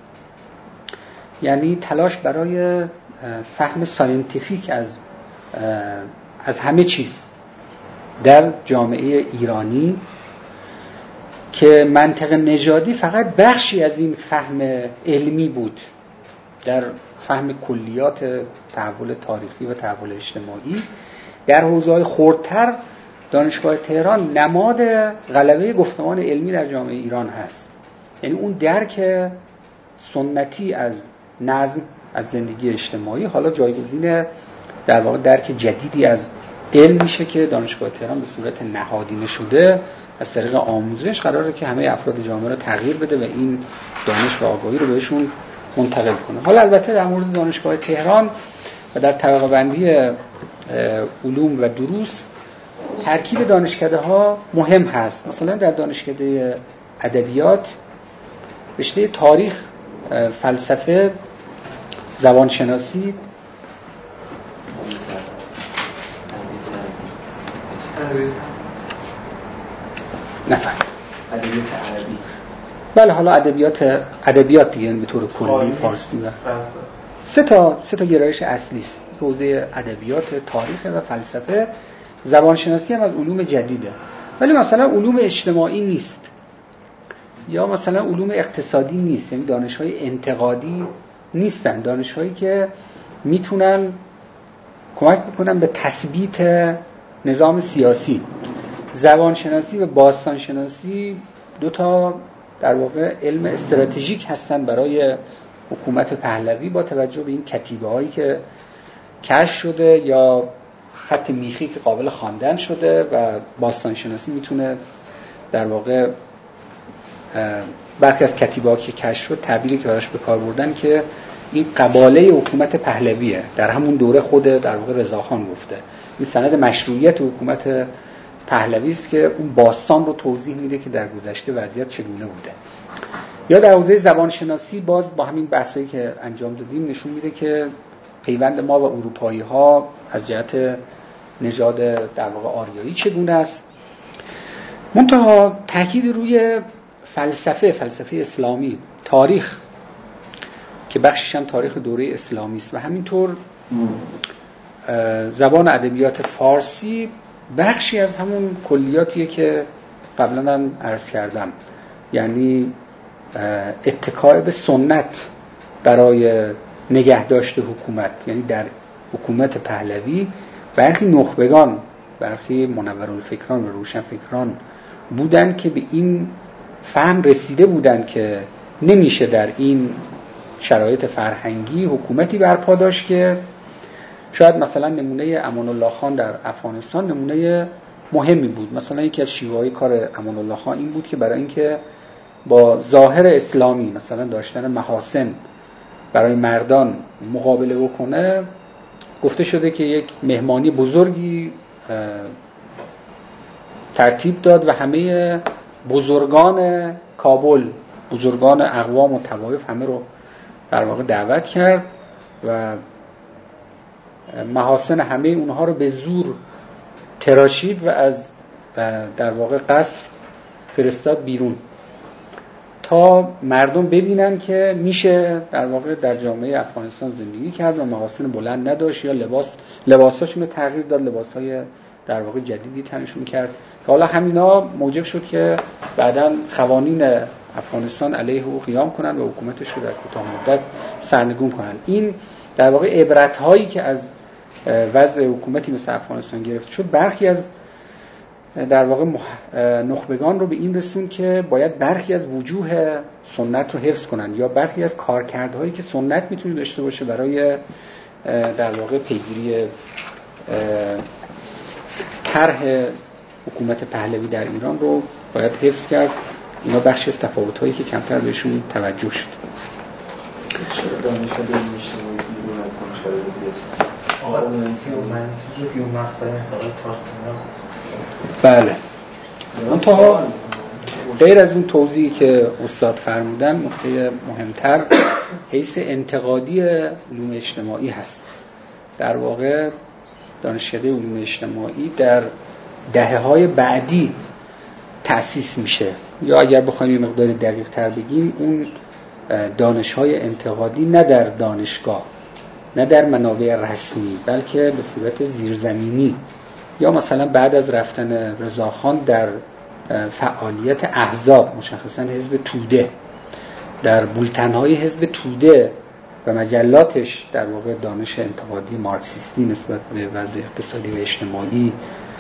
یعنی تلاش برای فهم ساینتیفیک از همه چیز در جامعه ایرانی، که منطق نژادی فقط بخشی از این فهم علمی بود در فهم کلیات تحول تاریخی و تحول اجتماعی، در حوزه‌های خردتر دانشگاه تهران نماد غلبه گفتمان علمی در جامعه ایران هست. یعنی اون درک سنتی از نظم، از زندگی اجتماعی، حالا جایگزین در واقع درک جدیدی از علم میشه که دانشگاه تهران به صورت نهادینه شده از طریق آموزش قراره که همه افراد جامعه رو تغییر بده و این دانش و آگاهی رو بهشون منتقل کنه. حالا البته در مورد دانشگاه تهران و در طبقه بندی علوم و دروس ترکیب دانشکده ها مهم هست. مثلا در دانشکده ادبیات رشته تاریخ، فلسفه، زبانشناسی، نفهم ادبیات عربی، بله، حالا ادبیات دیگه به طور کلی فارسی و سه تا گرایش اصلی است. حوزه ادبیات، تاریخ و فلسفه. زبانشناسی هم از علوم جدیده، ولی مثلا علوم اجتماعی نیست یا مثلا علوم اقتصادی نیست، یعنی دانش‌های انتقادی نیستن، دانش‌هایی که میتونن کمک بکنن به تثبیت نظام سیاسی. زبانشناسی و باستانشناسی دو تا در واقع علم استراتژیک هستن برای حکومت پهلوی با توجه به این کتیبه هایی که کشف شده یا خط میخی که قابل خواندن شده و باستانشناسی میتونه در واقع برخی از کتیبه ها که کشف شد تعبیری که براش به کار بردن که این قباله حکومت پهلویه، در همون دوره خود در واقع رضاخان گفته این سند مشروعیت حکومت پهلوی است که اون باستان رو توضیح میده که در گذشته وضعیت چگونه بوده. یا در حوزه زبانشناسی باز با همین بحثایی که انجام دادیم نشون میده که پیوند ما و اروپایی ها از جهت نژاد در واقع آریایی چگونه است. منتها تاکید روی فلسفه اسلامی، تاریخ که بخشش هم تاریخ دوره اسلامی است و همینطور زبان ادبیات فارسی بخشی از همون کلیاتیه که قبلا هم عرض کردم، یعنی اتکای به سنت برای نگهداشت حکومت. یعنی در حکومت پهلوی برخی نخبگان، برخی منورالفکران و روشنفکران بودن که به این فهم رسیده بودن که نمیشه در این شرایط فرهنگی حکومتی برپا داشت که شاید مثلا نمونه امان الله خان در افغانستان نمونه مهمی بود. مثلا یکی از شیوه‌های کار امان الله خان این بود که برای اینکه با ظاهر اسلامی مثلا داشتن محاسن برای مردان مقابله بکنه، گفته شده که یک مهمانی بزرگی ترتیب داد و همه بزرگان کابل، بزرگان اقوام و طوایف همه رو در واقع دعوت کرد و محاسن همه اونها رو به زور تراشید و از در واقع قصر فرستاد بیرون تا مردم ببینن که میشه در واقع در جامعه افغانستان زندگی کرد و محاسن بلند نداشت یا لباساشون رو تغییر داد، لباسهای در واقع جدیدی تنشون کرد که حالا همینا موجب شد که بعداً قوانین افغانستان علیه او قیام کنن و حکومتش رو در کوتاه مدت سرنگون کنن. این در واقع عبرت هایی که از وضع حکومتی مثل افغانستان گرفته شد برخی از در واقع نخبگان رو به این رسون که باید برخی از وجوه سنت رو حفظ کنن یا برخی از کارکردهایی که سنت میتونه داشته باشه برای در واقع پیگیری طرح حکومت پهلوی در ایران رو باید حفظ کرد. اینا بخشی از تفاوت‌هایی که کمتر بهشون توجه شد. چرا دانشگاه میشه بیرون از دانشگاه دیگه؟ آقا منسی و منطقی بیرون مسائل مثلا تاستونا. بله. منتها غیر از اون توضیحی که استاد فرمودن، نکته مهمتر حیث انتقادی علوم اجتماعی هست. در واقع دانشکده علوم اجتماعی در دهه‌های بعدی تأسیس میشه، یا اگر بخوایم یه مقدار دقیق تر بگیم اون دانش‌های انتقادی نه در دانشگاه، نه در منابع رسمی، بلکه به صورت زیرزمینی یا مثلا بعد از رفتن رضاخان در فعالیت احزاب، مشخصا حزب توده، در بولتن‌های حزب توده و مجلاتش در واقع دانش انتقادی مارکسیستی نسبت به وضع اقتصادی و اجتماعی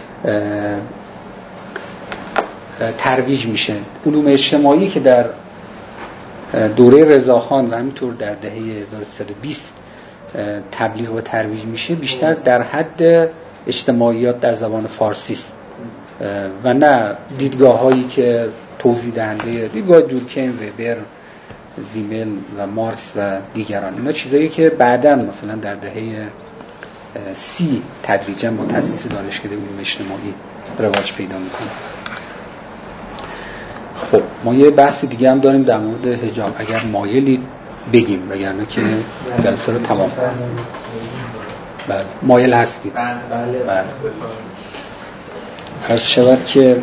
ترویج میشه. علوم اجتماعی که در دوره رضاخان و همینطور در دهه 1320 تبلیغ و ترویج میشه بیشتر در حد اجتماعیات در زبان فارسی است و نه دیدگاه هایی که توضیح دهنده دیدگاه دورکهیم، وبر، زیمل و مارکس و دیگران. اینا چیزایی که بعداً مثلا در دهه 30 تدریجاً با تأسیس دانشکده علوم اجتماعی رواج پیدا میکنه. خب ما یه بحث دیگه هم داریم در مورد حجاب، اگر مایلید بگیم، وگرنه که جلسه رو تمام کنیم. بله مایل هستید؟ بله. عرض شود که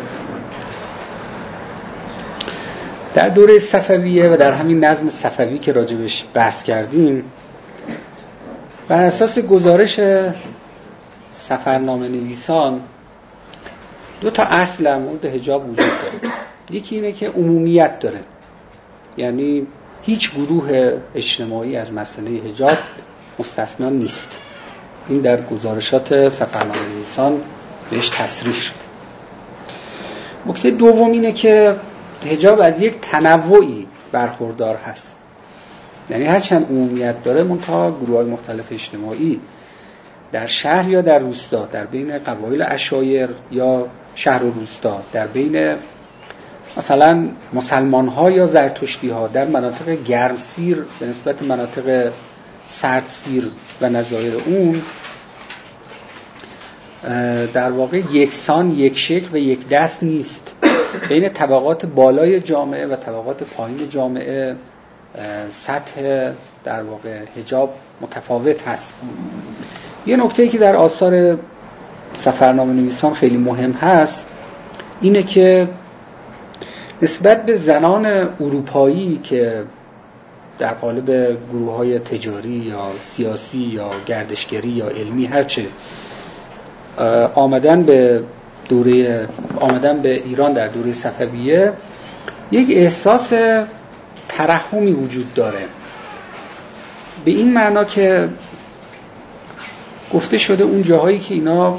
در دوره صفویه و در همین نظم صفوی که راجبش بحث کردیم، بر اساس گزارش سفرنامه نویسان دو تا اصل در مورد حجاب وجود داره. یکی اینه که عمومیت داره، یعنی هیچ گروه اجتماعی از مسئله حجاب مستثنا نیست. این در گزارشات سفرنامه نویسان بهش تصریح شد. نکته دوم اینه که حجاب از یک تنوعی برخوردار هست، یعنی هرچند عمومیت داره منتها گروه‌های مختلف اجتماعی در شهر یا در روستا، در بین قبایل عشایر یا شهر و روستا، در بین مثلا مسلمان‌ها یا زرتشتی‌ها، در مناطق گرمسیر به نسبت مناطق سردسیر و نظایر اون، در واقع یکسان، یک شکل و یک دست نیست. بین طبقات بالای جامعه و طبقات پایین جامعه سطح در واقع حجاب متفاوت هست. یه نکته‌ای که در آثار سفرنامه نویسان خیلی مهم هست اینه که نسبت به زنان اروپایی که در قالب گروه‌های تجاری یا سیاسی یا گردشگری یا علمی هرچه آمدن به ایران در دوره صفویه، یک احساس ترحمی وجود داره، به این معنا که گفته شده اون جاهایی که اینا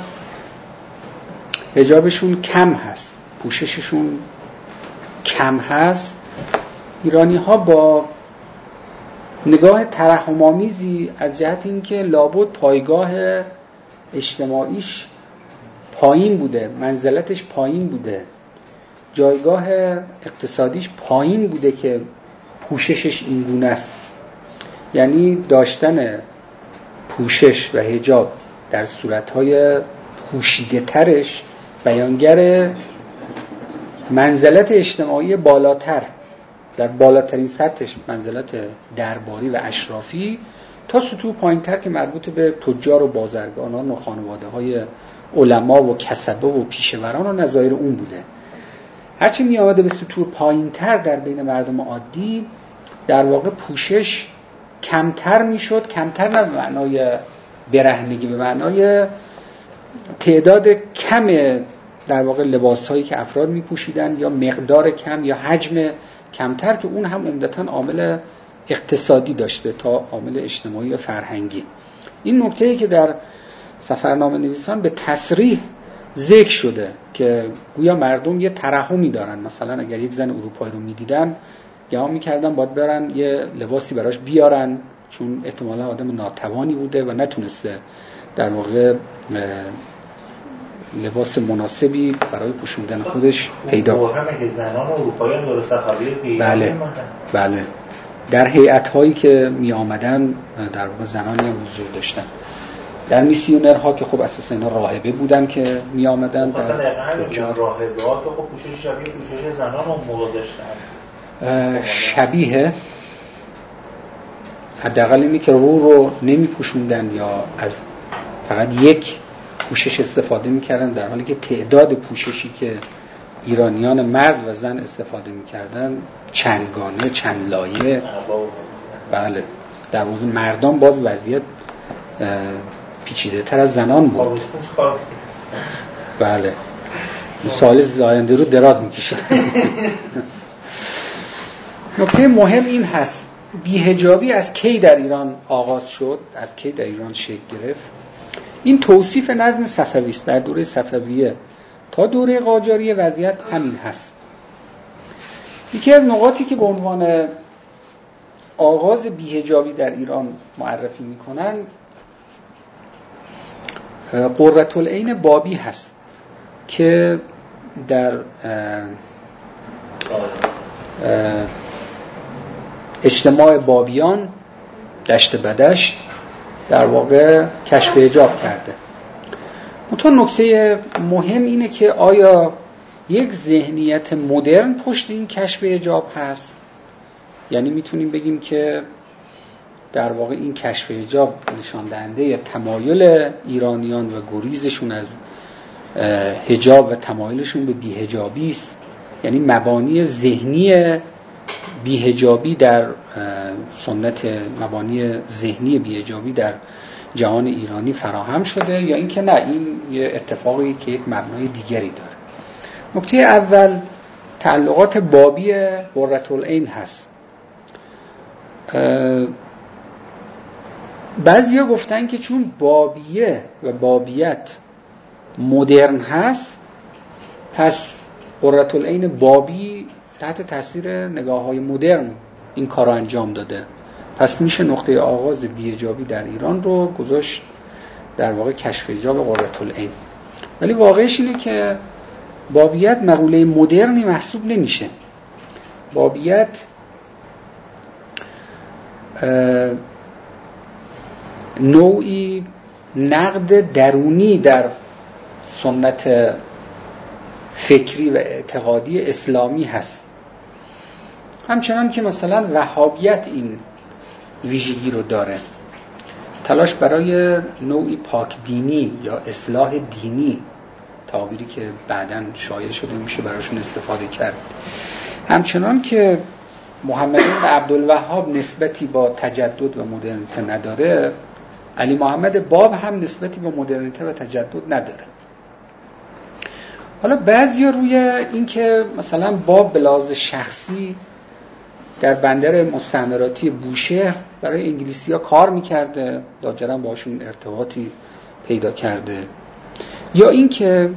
حجابشون کم هست، پوشششون کم هست، ایرانی ها با نگاه ترحم‌آمیزی از جهت اینکه لابد پایگاه اجتماعیش پایین بوده، منزلتش پایین بوده، جایگاه اقتصادیش پایین بوده که پوششش این گونه است. یعنی داشتن پوشش و حجاب در صورتهای پوشیده ترش بیانگر منزلت اجتماعی بالاتر، در بالاترین سطحش منزلت درباری و اشرافی، تا سطوح پایین‌تر که مربوط به تجار و بازرگانان و خانواده‌های علما و کسبه و پیشوران و نظایر اون بوده. هرچی می آمده به سطوح پایین‌تر در بین مردم عادی، در واقع پوشش کمتر میشد، کمتر نه به معنای برهنگی، به معنای تعداد کم در واقع لباس‌هایی که افراد می‌پوشیدن یا مقدار کم یا حجم کمتر، که اون هم عمدتاً عامل اقتصادی داشته تا عامل اجتماعی و فرهنگی. این نکته‌ای که در سفرنامه نویسان به تصریح ذکر شده که گویا مردم یه ترحمی دارن، مثلا اگر یک زن اروپایی رو می‌دیدن گمان می‌کردن باید برن یه لباسی براش بیارن، چون احتمالاً آدم ناتوانی بوده و نتونسته در واقع لباس مناسبی برای پوشوندن خودش پیدا کنه. همه زنان اروپایی هم درست صفوی پیدا بله. در هیئت‌هایی که می آمدن در واقع زنانی هم حضور داشتن. در میسیونرها که خب اساسا اینا راهبه بودن که می آمدن، مثلا دقیقاً راهبه‌ها تو خب پوشش شبیه پوشش زنان هم موقع داشتن. شبیه حداقل اینی که رو نمی پوشوندن یا از فقط یک پوشش استفاده می‌کردن، در حالی که تعداد پوششی که ایرانیان مرد و زن استفاده می‌کردن چندگانه، چند لایه. بله، در موضوع مردان باز وضعیت پیچیده‌تر از زنان بود. بله، سال آینده رو دراز می‌کشید. نکته مهم این هست بی‌حجابی از کی در ایران آغاز شد، از کی در ایران شکل گرفت. این توصیف نظم صفوی است. در دوره صفویه تا دوره قاجاریه وضعیت همین هست. یکی از نقاطی که به عنوان آغاز بی‌حجابی در ایران معرفی می‌کنن قرةالعین بابی هست که در اجتماع بابیان دشت بدشت در واقع کشف حجاب کرده. منتها نکته مهم اینه که آیا یک ذهنیت مدرن پشت این کشف حجاب هست؟ یعنی میتونیم بگیم که در واقع این کشف حجاب نشان دهنده تمایل ایرانیان و گریزشون از حجاب و تمایلشون به بی‌حجابی است، یعنی مبانی ذهنی بی‌حجابی در سنت، مبانی ذهنی بی‌حجابی در جهان ایرانی فراهم شده، یا اینکه نه، این یه اتفاقی که یک مبنای دیگری داره. نکته اول تعلقات بابی قرةالعین هست. بعضیا گفتن که چون بابیه و بابیت مدرن هست، پس قرةالعین بابی تحت تاثیر نگاه‌های مدرن این کار رو انجام داده. پس میشه نقطه آغاز بی‌حجابی در ایران رو گذاشت در واقع کشف حجاب قرةالعین. ولی واقعش اینه که بابیت مقوله مدرنی محسوب نمیشه. بابیت نوعی نقد درونی در سنت فکری و اعتقادی اسلامی هست. همچنان که مثلا وهابیت این ویژگی رو داره، تلاش برای نوعی پاک دینی یا اصلاح دینی، تعبیری که بعداً شایع شده میشه براشون استفاده کرد. همچنان که محمد بن عبدالوهاب نسبتی با تجدد و مدرنیته نداره، علی محمد باب هم نسبتی با مدرنیته و تجدد نداره. حالا بعضیا روی این که مثلا باب به لحاظ شخصی در بندر مستعمراتی بوشهر برای انگلیسی‌ها کار می‌کرده، لاجرم باشون ارتباطی پیدا کرده، یا این که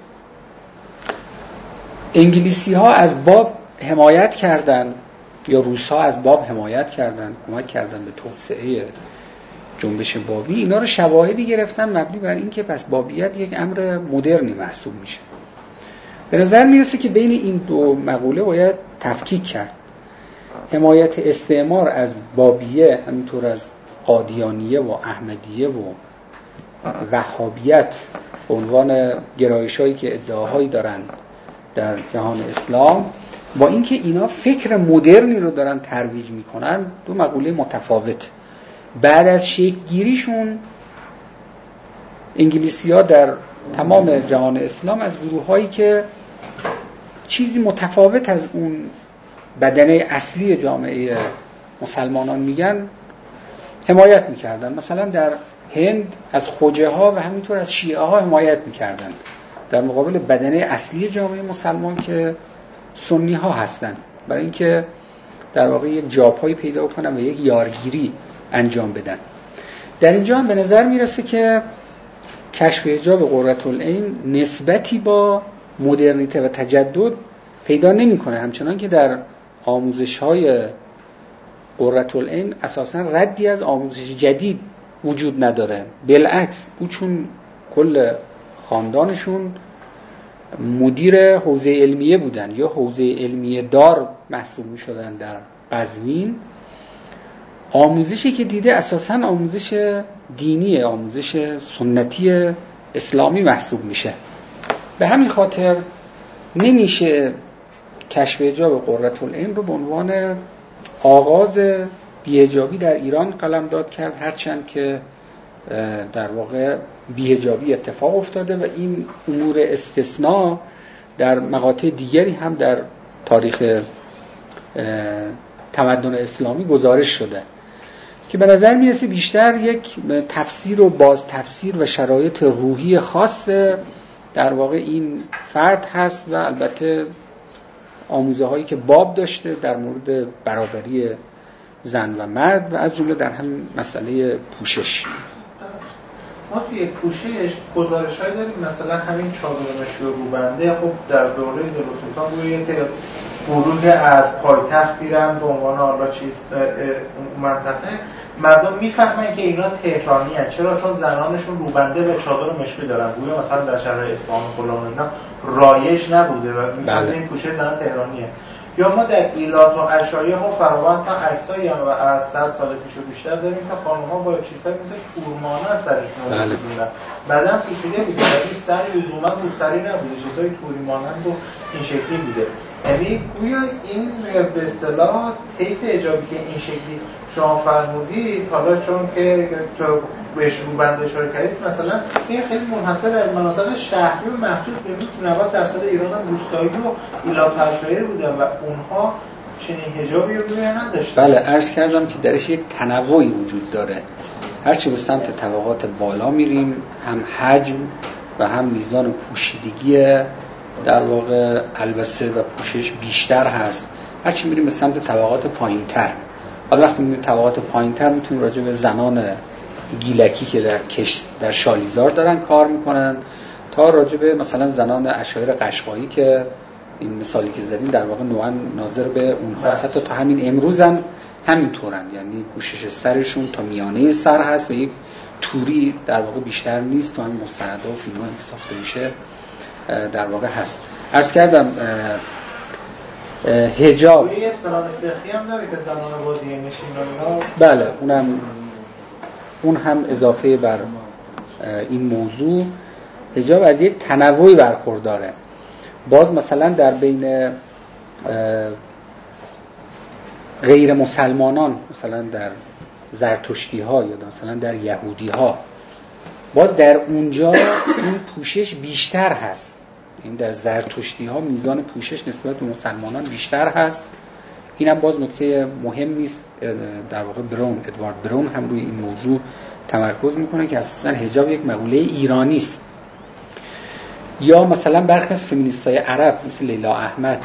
انگلیسی‌ها از باب حمایت کردن یا روس‌ها از باب حمایت کردن، کمک کردن به توسعه جنبش بابی، اینا رو شواهدی گرفتن مبنی بر این که پس بابیت یک امر مدرنی محسوب میشه. به نظر میرسه که بین این دو مقوله باید تفکیک کرد. حمایت استعمار از بابیه، همینطور از قادیانیه و احمدیه و وهابیت به عنوان گرایش‌هایی که ادعاهایی دارن در جهان اسلام، با اینکه اینا فکر مدرنی رو دارن ترویج میکنن، دو مقوله متفاوت. بعد از شکل‌گیریشون انگلیسی‌ها در تمام جهان اسلام از گروه‌هایی که چیزی متفاوت از اون بدنه اصلی جامعه مسلمانان میگن حمایت میکردن. مثلا در هند از خوجه ها و همینطور از شیعه ها حمایت میکردن در مقابل بدنه اصلی جامعه مسلمان که سنی ها هستن، برای اینکه در واقع یک جاپایی پیدا کنن و یک یارگیری انجام بدن. در اینجا هم به نظر میرسه که کشف حجاب قرةالعین نسبتی با مدرنیته و تجدد پیدا نمیکنه، همچنان که در آموزش‌های قرةالعین اساساً ردی از آموزش جدید وجود نداره. بالعکس او چون کل خاندانشون مدیر حوزه علمیه بودن یا حوزه علمیه دار محسوب می‌شدن در قزوین، آموزشی که دیده اساساً آموزش دینیه، آموزش سنتی اسلامی محسوب میشه. به همین خاطر نمیشه کشف حجاب قرةالعین رو به عنوان آغاز بی‌حجابی در ایران قلمداد کرد، هرچند که در واقع بی‌حجابی اتفاق افتاده و این امور استثناء در مقاطع دیگری هم در تاریخ تمدن اسلامی گزارش شده که به نظر میرسه بیشتر یک تفسیر و باز تفسیر و شرایط روحی خاص در واقع این فرد هست و البته آموزه هایی که باب داشته در مورد برابری زن و مرد و از جمله در همین مسئله پوشش. ما توی پوشش گزارش هایی داریم، مثلا همین چادر مشکی و روبنده، خب در دوره ظهورسلطان روی یک گروه از پایتخت میرن به عنوان حالا چیز منطقه، مردم میفهمن که اینا تهرانی هستن. چرا؟ چون زنانشون روبنده و چادر مشکی دارن. گویا مثلا در شهر اصفهان فلان اینا رایج نبوده و میفهمن این پوشش زنان تهرانیه. یا ما در ایلات و عشایه ها فراوان تا عکسایی هم از 100 سال پیش و بیشتر داریم که خانم‌ها با چیزایی مثل تورمانه از سرشون می‌پوشوندن. بعداً پوشیده بوده ولی سری لزوما روسری نبوده، چیزای توری مانند و این شکلی بوده. یعنی گویا این به اصطلاح طیف حجابی که این شکلی شما فرمودید، حالا چون که تو بهش روبند اشاره کردید، مثلا این خیلی منحصر در مناطق شهری و محدود به 90% ایران هم روستایی و ایلات و عشایری بودن و اونها چنین حجابی رو روی نداشتن. بله، عرض کردم که درش یک تنوعی وجود داره. هرچی به سمت طبقات بالا میریم، هم حجم و هم میزان پوشیدگی در واقع البسه و پوشش بیشتر هست. هرچی میریم به سمت طبقات پایین‌تر، حالا وقتی میریم طبقات پایین‌تر میتونیم راجع به زنان گیلکی که در شالیزار دارن کار میکنن تا راجع به مثلا زنان عشایر قشقایی که این مثالی که زدین در واقع نوعا ناظر به اونهاست، حتی تا همین امروز هم همینطورن، یعنی پوشش سرشون تا میانه سر هست و یک توری در واقع بیشتر نیست. تو همین مستندها و فیلم‌ها که ساخته میشه در واقع هست. عرض کردم حجاب یه اصطلاح فقهی هم داره که زنان بادیه نشین و اینا. بله اون هم اضافه بر این موضوع. حجاب از یک تنوعی برخورداره. باز مثلا در بین غیر مسلمانان، مثلا در زرتشتی ها یا مثلا در یهودی ها، باز در اونجا این پوشش بیشتر هست. این در زرتشتی ها میزان پوشش نسبت به مسلمانان بیشتر هست. این هم باز نکته مهمی است. در واقع ادوارد برون هم روی این موضوع تمرکز میکنه که اساساً حجاب یک مقوله ایرانی است. یا مثلا برخی از فمینیست‌های عرب مثل لیلا احمد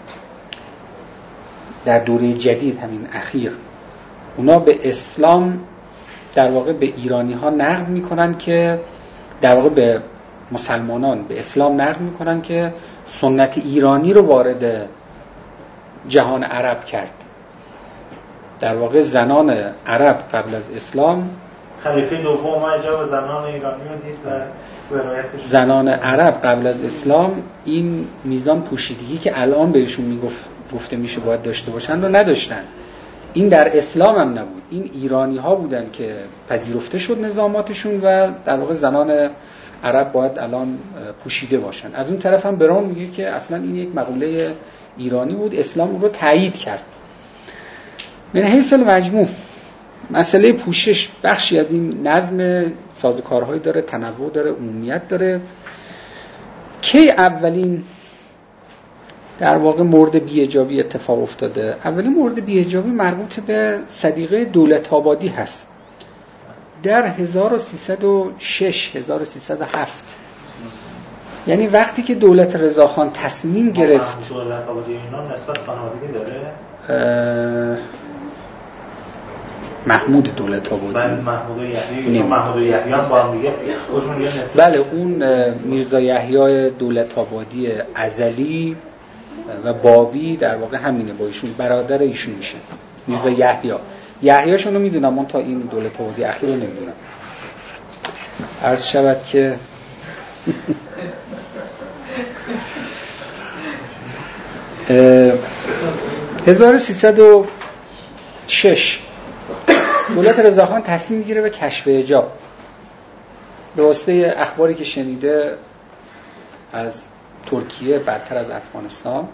در دوره جدید همین اخیر، اونا به اسلام در واقع به ایرانی ها نقد میکنن که در واقع به مسلمانان به اسلام نقد میکنن که سنت ایرانی رو وارد جهان عرب کرد. در واقع زنان عرب قبل از اسلام، خلیفه دوم حجاب زنان ایرانی رو دید و سرایتش. زنان عرب قبل از اسلام این میزان پوشیدگی که الان بهشون گفته میشه باید داشته باشن رو نداشتن. این در اسلام هم نبود. این ایرانی ها بودن که پذیرفته شد نظاماتشون و در واقع زنان عرب باید الان پوشیده باشن. از اون طرف هم برون میگه که اصلا این یک مقوله ایرانی بود، اسلام اون رو تایید کرد. من حیث المجموع مسئله پوشش بخشی از این نظم سازوکارهایی داره، تنوع داره، عمومیت داره. کی اولین در واقع مورد بی‌حجابی اتفاق افتاده؟ اولین مورد بی‌حجابی مربوط به صدیقه دولت آبادی هست. در 1306 1307 یعنی وقتی که دولت رضاخان تصمیم گرفت. دولت آبادی اینا نسبت خانوادگی داره؟ محمود دولت آبادی. بله محمود و یحیی با هم دیگه بله اون میرزا یحیی دولت آبادی ازلی و باوی در واقع همینه، با ایشون برادر ایشون میشه میرزا یحییشون رو میدونم، من تا این دولت آبادی اخیر رو نمیدونم. عرض شود که اه 1306 دولت رضاخان تصمیم میگیره به کشف حجاب به واسطه اخباری که شنیده از ترکیه بدتر از افغانستان.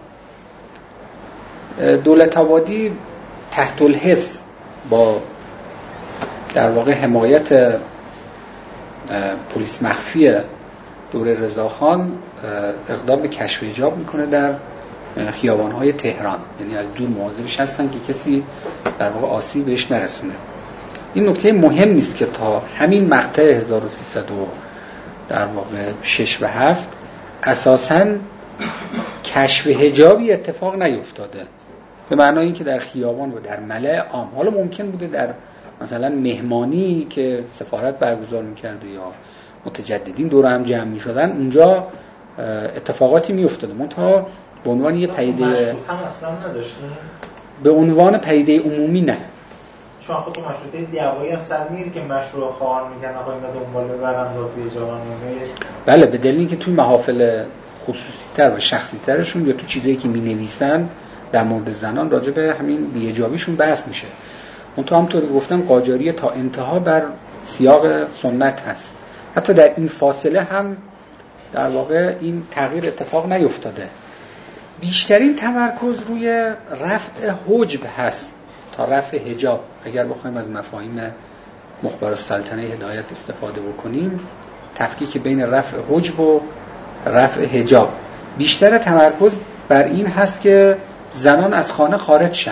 دولت آبادی تحت الحفظ با در واقع حمایت پلیس مخفی دوره رضاخان اقدام به کشف حجاب میکنه در خیابان‌های تهران، یعنی از دور مواظبش هستن که کسی در واقع آسیب بهش نرسونه. این نکته مهم نیست که تا همین مقطع 1300 در واقع 6 و 7 اساساً کشف حجابی اتفاق نیفتاده، به معنای اینکه در خیابان و در ملأ عام، حالا ممکن بوده در مثلا مهمانی که سفارت برگزار می‌کرده یا متجددین دور هم جمع می‌شدن اونجا اتفاقاتی می‌افتاده، منتها به عنوان یه پدیده مشروط هم اصلا نداشتیم. به عنوان پدیده عمومی نه. چون خود تو مشروطه دعوایی هم سر میره که مشروع خواهان میگن آقا اینا دنبال براندازی حجاب. بله به دلیل اینکه توی محافل خصوصی‌تر و شخصی‌ترشون یا تو چیزایی که می‌نویسن در مورد زنان راجع به همین بی‌حجابیشون بحث میشه. اون تو همونطور که گفتم قاجاریه تا انتها بر سیاق سنت هست. حتی در این فاصله هم در واقع این تغییر اتفاق نیفتاده. بیشترین تمرکز روی رفع حجب هست تا رفع حجاب. اگر بخوایم از مفاهیم مخبر السلطنه هدایت استفاده بکنیم، تفکیک بین رفع حجب و رفع حجاب، بیشتر تمرکز بر این هست که زنان از خانه خارج شن.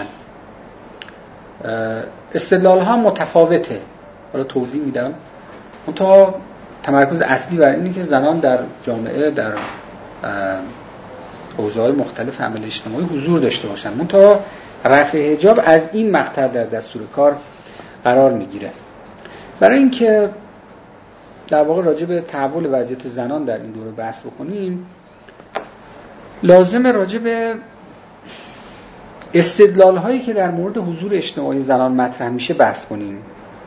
استدلال ها متفاوته، حالا توضیح میدم. منتها تمرکز اصلی بر اینه که زنان در جامعه در حوزه‌های مختلف عمل اجتماعی حضور داشته باشن. منتها رفع حجاب از این مقطع در دستور کار قرار میگیره. برای اینکه در واقع راجع به تحول وضعیت زنان در این دوره بحث بکنیم، لازمه راجع به استدلال هایی که در مورد حضور اجتماعی زنان مطرح میشه بحث کنیم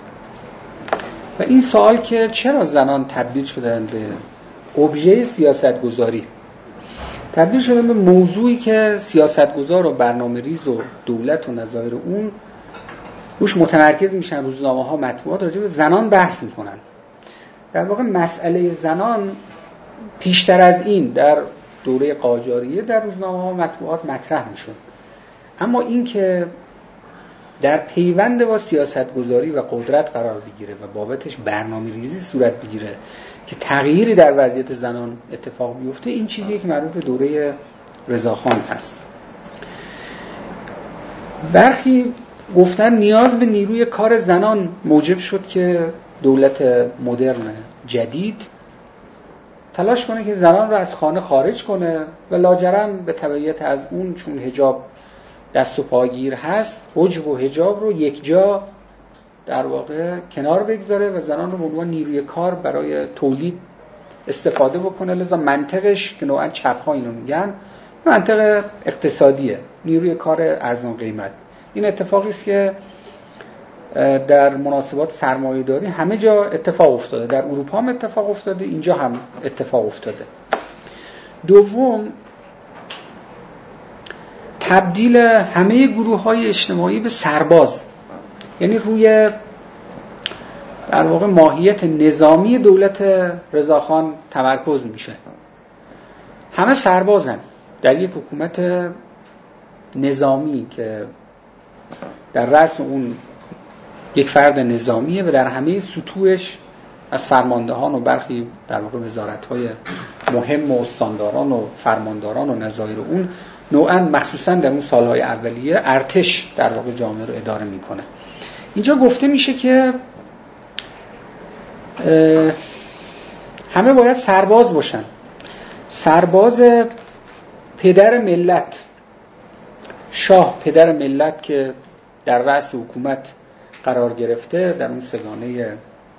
و این سوال که چرا زنان تبدیل شدن به ابژه سیاستگذاری، تبدیل شدن به موضوعی که سیاستگزار و برنامه‌ریز و دولت و نظایر اون روش متمرکز میشن، روزنامه‌ها، مطبوعات راجع به زنان بحث میکنن. در واقع مسئله زنان پیشتر از این در دوره قاجاریه در روزنامه‌ها و مطبوعات مطرح میشد، اما این که در پیوند با سیاستگذاری و قدرت قرار بگیره و بابتش برنامه‌ریزی صورت بگیره که تغییری در وضعیت زنان اتفاق بیفته، این چیزیه که مربوط به دوره رضاخان هست. برخی گفتن نیاز به نیروی کار زنان موجب شد که دولت مدرن جدید تلاش کنه که زنان رو از خانه خارج کنه و لاجرم به تبعیت از اون، چون حجاب دست و پاگیر هست، حجب و حجاب رو یک جا در واقع کنار بگذاره و زنان رو به عنوان نیروی کار برای تولید استفاده بکنه. لذا منطقش که نوعا چپ‌ها اینو میگن منطق اقتصادیه، نیروی کار ارزان قیمت. این اتفاقی است که در مناسبات سرمایه‌داری همه جا اتفاق افتاده، در اروپا هم اتفاق افتاده، اینجا هم اتفاق افتاده. دوم، تبدیل همه گروه‌های اجتماعی به سرباز، یعنی روی در واقع ماهیت نظامی دولت رضاخان تمرکز میشه. همه سربازن در یک حکومت نظامی که در رأس اون یک فرد نظامیه و در همه سطوحش از فرماندهان و برخی در واقع وزارت‌های مهم و استانداران و فرمانداران و نظایر اون نوعاً مخصوصاً در اون سالهای اولیه ارتش در واقع جامعه رو اداره میکنه. اینجا گفته میشه که همه باید سرباز باشن، سرباز پدر ملت، شاه پدر ملت که در رأس حکومت قرار گرفته، در اون سگانه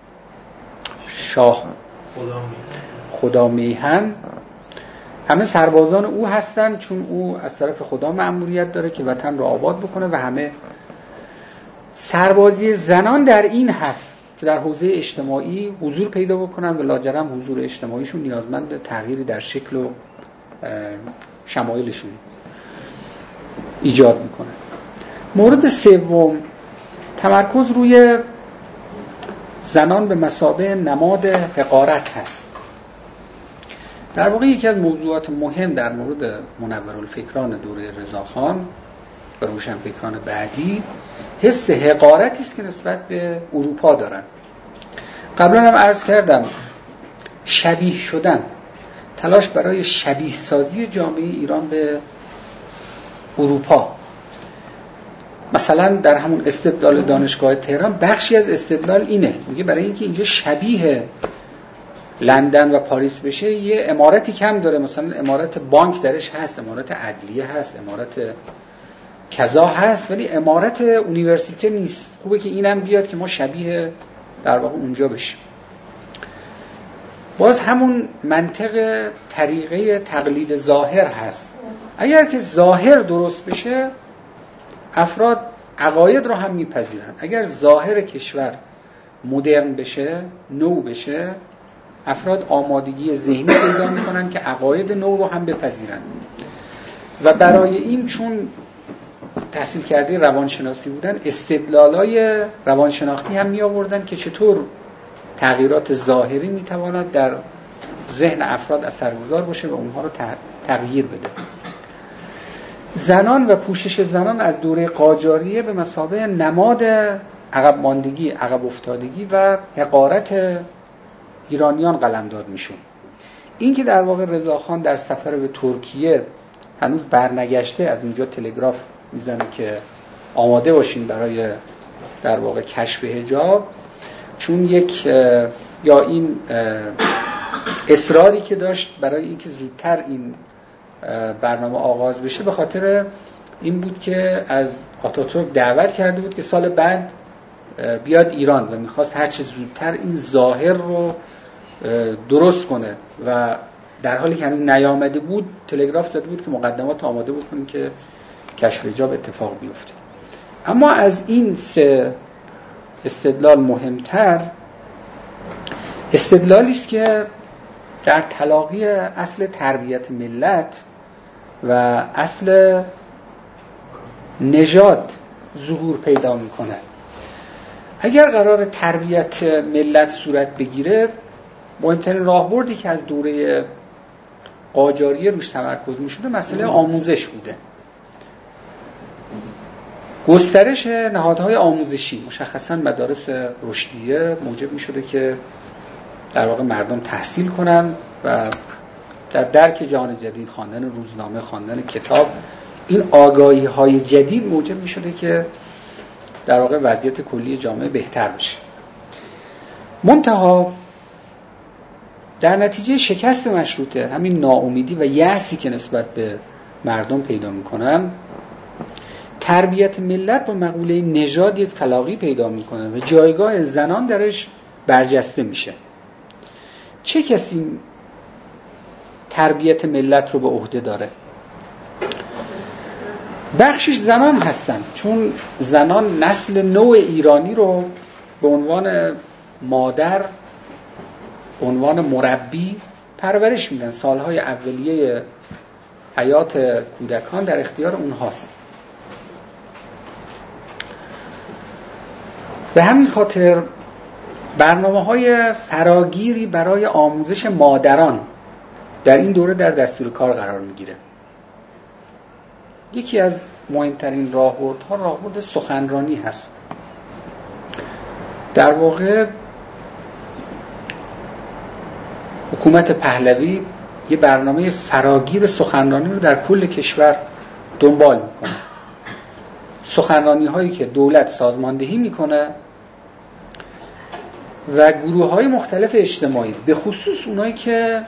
شاه خدا میهن، همه سربازان او هستن، چون او از طرف خدا مأموریت داره که وطن رو آباد بکنه و همه سربازی زنان در این هست که در حوزه اجتماعی حضور پیدا بکنن و لاجرم حضور اجتماعیشون نیازمند تغییری در شکل و شمایلشون ایجاد میکنه. مورد سوم، تمرکز روی زنان به مثابه نماد حقارت هست. در واقع یکی از موضوعات مهم در مورد منورالفکران دوره رضاخان و روشنفکران بعدی حس حقارتی است که نسبت به اروپا دارن. قبلا هم عرض کردم شبیه شدن، تلاش برای شبیه سازی جامعه ایران به اروپا. مثلا در همون استدلال دانشگاه تهران بخشی از استدلال اینه، میگه برای اینکه اینجا شبیه لندن و پاریس بشه یه عمارتی کم داره، مثلا عمارت بانک درش هست، عمارت عدلیه هست، عمارت کذا هست، ولی عمارت اونیورسیته نیست. خوبه که اینم بیاد که ما شبیه در واقع اونجا بشیم. باز همون منطق طریقه تقلید ظاهر هست. اگر که ظاهر درست بشه افراد عقاید رو هم میپذیرن. اگر ظاهر کشور مدرن بشه، نو بشه، افراد آمادگی ذهنی پیدا میکنن که عقاید نو رو هم بپذیرن. و برای این چون تحصیل کرده روانشناسی بودن، استدلالای روانشناختی هم می آوردن که چطور تغییرات ظاهری می تواند در ذهن افراد اثرگذار باشه و اونها رو تغییر بده. زنان و پوشش زنان از دوره قاجاریه به مثابه نماد عقب ماندگی، عقب افتادگی و حقارت ایرانیان قلمداد میشون. این که در واقع رضاخان در سفر به ترکیه هنوز برنگشته، از اونجا تلگراف میزنه که آماده باشین برای در واقع کشف حجاب، چون یک یا این اصراری که داشت برای اینکه زودتر این برنامه آغاز بشه به خاطر این بود که از آتاتورک دعوت کرده بود که سال بعد بیاد ایران و میخواست هرچه زودتر این ظاهر رو درست کنه و در حالی که هنوز نیامده بود تلگراف زده بود که مقدمات آماده بود کنیم که کشف حجاب اتفاق بیفته. اما از این سه استدلال مهمتر استدلالی است که در تلاقی اصل تربیت ملت و اصل نژاد ظهور پیدا میکنه. اگر قرار تربیت ملت صورت بگیره، مهمترین راهبردی که از دوره قاجاریه روش تمرکز میشده مسئله آموزش بوده. گسترش نهادهای آموزشی، مشخصاً مدارس رشدیه، موجب میشده که در واقع مردم تحصیل کنن و در درک جهان جدید، خواندن روزنامه، خواندن کتاب، این آگاهی های جدید موجب میشده که در واقع وضعیت کلی جامعه بهتر بشه. منتها در نتیجه شکست مشروطه، همین ناامیدی و یأسی که نسبت به مردم پیدا میکنن، تربیت ملت با مقوله نژاد یک تلاقی پیدا میکنه و جایگاه زنان درش برجسته میشه. چه کسی تربیت ملت رو به عهده داره؟ بخشش زنان هستن، چون زنان نسل نو ایرانی رو به عنوان مادر، به عنوان مربی پرورش میدن. سالهای اولیه حیات کودکان در اختیار اونهاست. به همین خاطر برنامه‌های فراگیری برای آموزش مادران در این دوره در دستور کار قرار میگیره. یکی از مهمترین راهبردها راهبرد سخنرانی هست. در واقع حکومت پهلوی یه برنامه فراگیر سخنرانی رو در کل کشور دنبال میکنه. سخنرانی هایی که دولت سازماندهی میکنه و گروه های مختلف اجتماعی، به خصوص اونایی که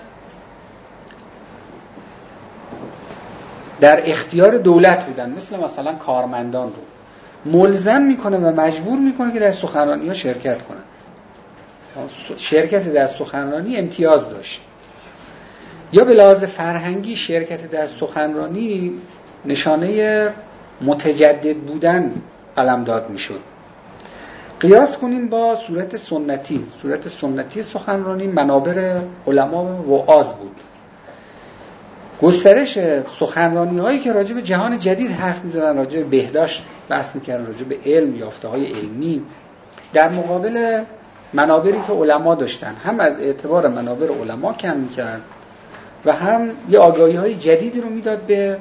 در اختیار دولت بودن، مثلا کارمندان رو ملزم میکنه و مجبور میکنه که در سخنرانی ها شرکت کنن. شرکت در سخنرانی امتیاز داشت، یا به لحاظ فرهنگی شرکت در سخنرانی نشانه متجدد بودن قلمداد میشد. قیاس کنیم با صورت سنتی. صورت سنتی سخنرانی منابر علما و وعاظ بود. گسترش سخنرانی هایی که راجع به جهان جدید حرف می‌زدن، راجع به بهداشت بحث می‌کردن، راجع به علم، یافته‌های علمی، در مقابل منابری که علما داشتن، هم از اعتبار منابر علما کم می‌کرد و هم یه آگاهی‌های جدیدی رو میداد به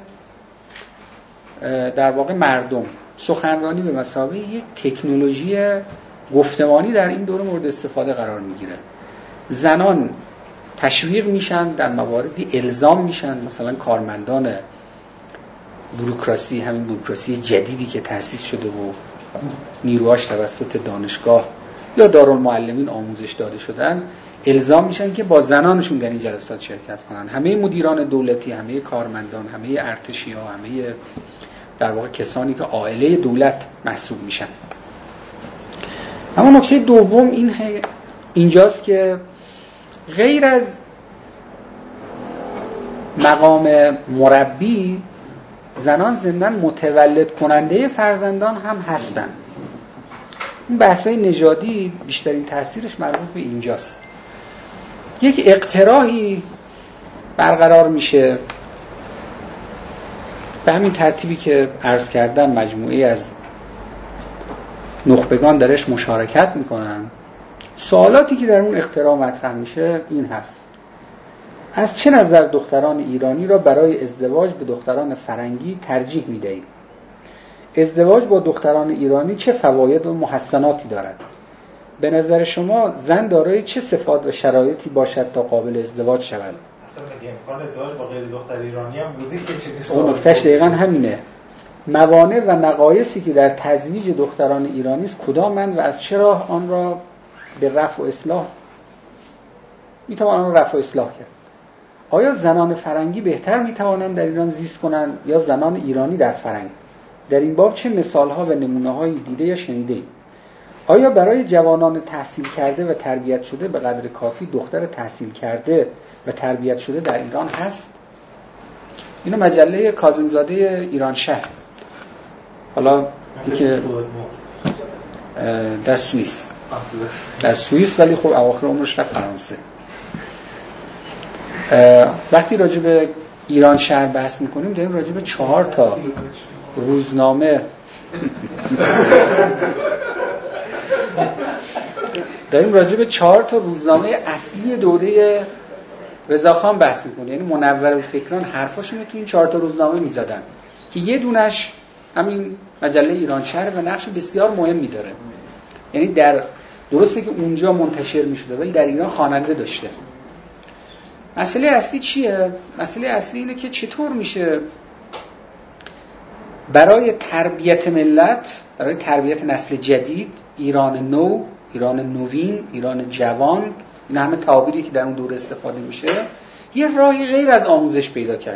در واقع مردم. سخنرانی به مثابه یک تکنولوژی گفتمانی در این دوره مورد استفاده قرار می‌گیره. زنان تشویق میشن، در مواردی الزام میشن، مثلا کارمندان بوروکراسی، همین بوروکراسی جدیدی که تأسیس شده و نیروهاش توسط دانشگاه یا دارالمعلمین آموزش داده شدن، الزام میشن که با زنانشون در این جلسات شرکت کنن. همه مدیران دولتی، همه کارمندان، همه ارتشی‌ها، همه در واقع کسانی که عائله دولت محسوب میشن. اما نکته دوم اینجاست که غیر از مقام مربی، زنان ضمن متولد کننده فرزندان هم هستن. این بحث‌های نژادی بیشترین تاثیرش مربوط به اینجاست. یک اقتراحی برقرار میشه به همین ترتیبی که عرض کردم، مجموعه از نخبگان درش مشارکت میکنن. سوالاتی که در اون اقتراح مطرح میشه این هست: از چه نظر دختران ایرانی را برای ازدواج به دختران فرنگی ترجیح میدهید؟ ازدواج با دختران ایرانی چه فواید و محسناتی دارد؟ به نظر شما زن دارای چه صفات و شرایطی باشد تا قابل ازدواج شود؟ اصلا میگه امکان ازدواج با غیر دختر ایرانی هم بوده که چه اون نکتهش دقیقاً همینه. موانع و نقایصی که در تزویج دختران ایرانی است کدامند و از چه راه آن را به رفع و اصلاح میتوان آن را رفع و اصلاح کرد؟ آیا زنان فرنگی بهتر میتوانند در ایران زیست کنند یا زنان ایرانی در فرنگ؟ در این باب چه مثالها و نمونه‌هایی دیده یا شنیده اید؟ آیا برای جوانان تحصیل کرده و تربیت شده به قدر کافی دختر تحصیل کرده و تربیت شده در ایران هست؟ اینو مجله کاظم‌زاده ایران شهر، حالا که در سوئیس ولی خب اواخر عمرش رفت فرانسه. وقتی راجع به ایران شهر بحث میکنیم داریم راجع به 4 تا روزنامه اصلی دوره رضاخان بحث میکنه. یعنی منورالفکران حرفاشونو تو این 4 تا روزنامه میزدن که یه دونش همین مجله ایران شهر و نقش بسیار مهمی داره. یعنی درسته که اونجا منتشر میشده ولی در ایران خواننده داشته. مسئله اصلی چیه؟ مسئله اصلی اینه که چطور میشه برای تربیت ملت، برای تربیت نسل جدید، ایران نو، ایران نوین، ایران جوان، این همه تعابیری که در اون دوره استفاده میشه، یه راهی غیر از آموزش پیدا کرد.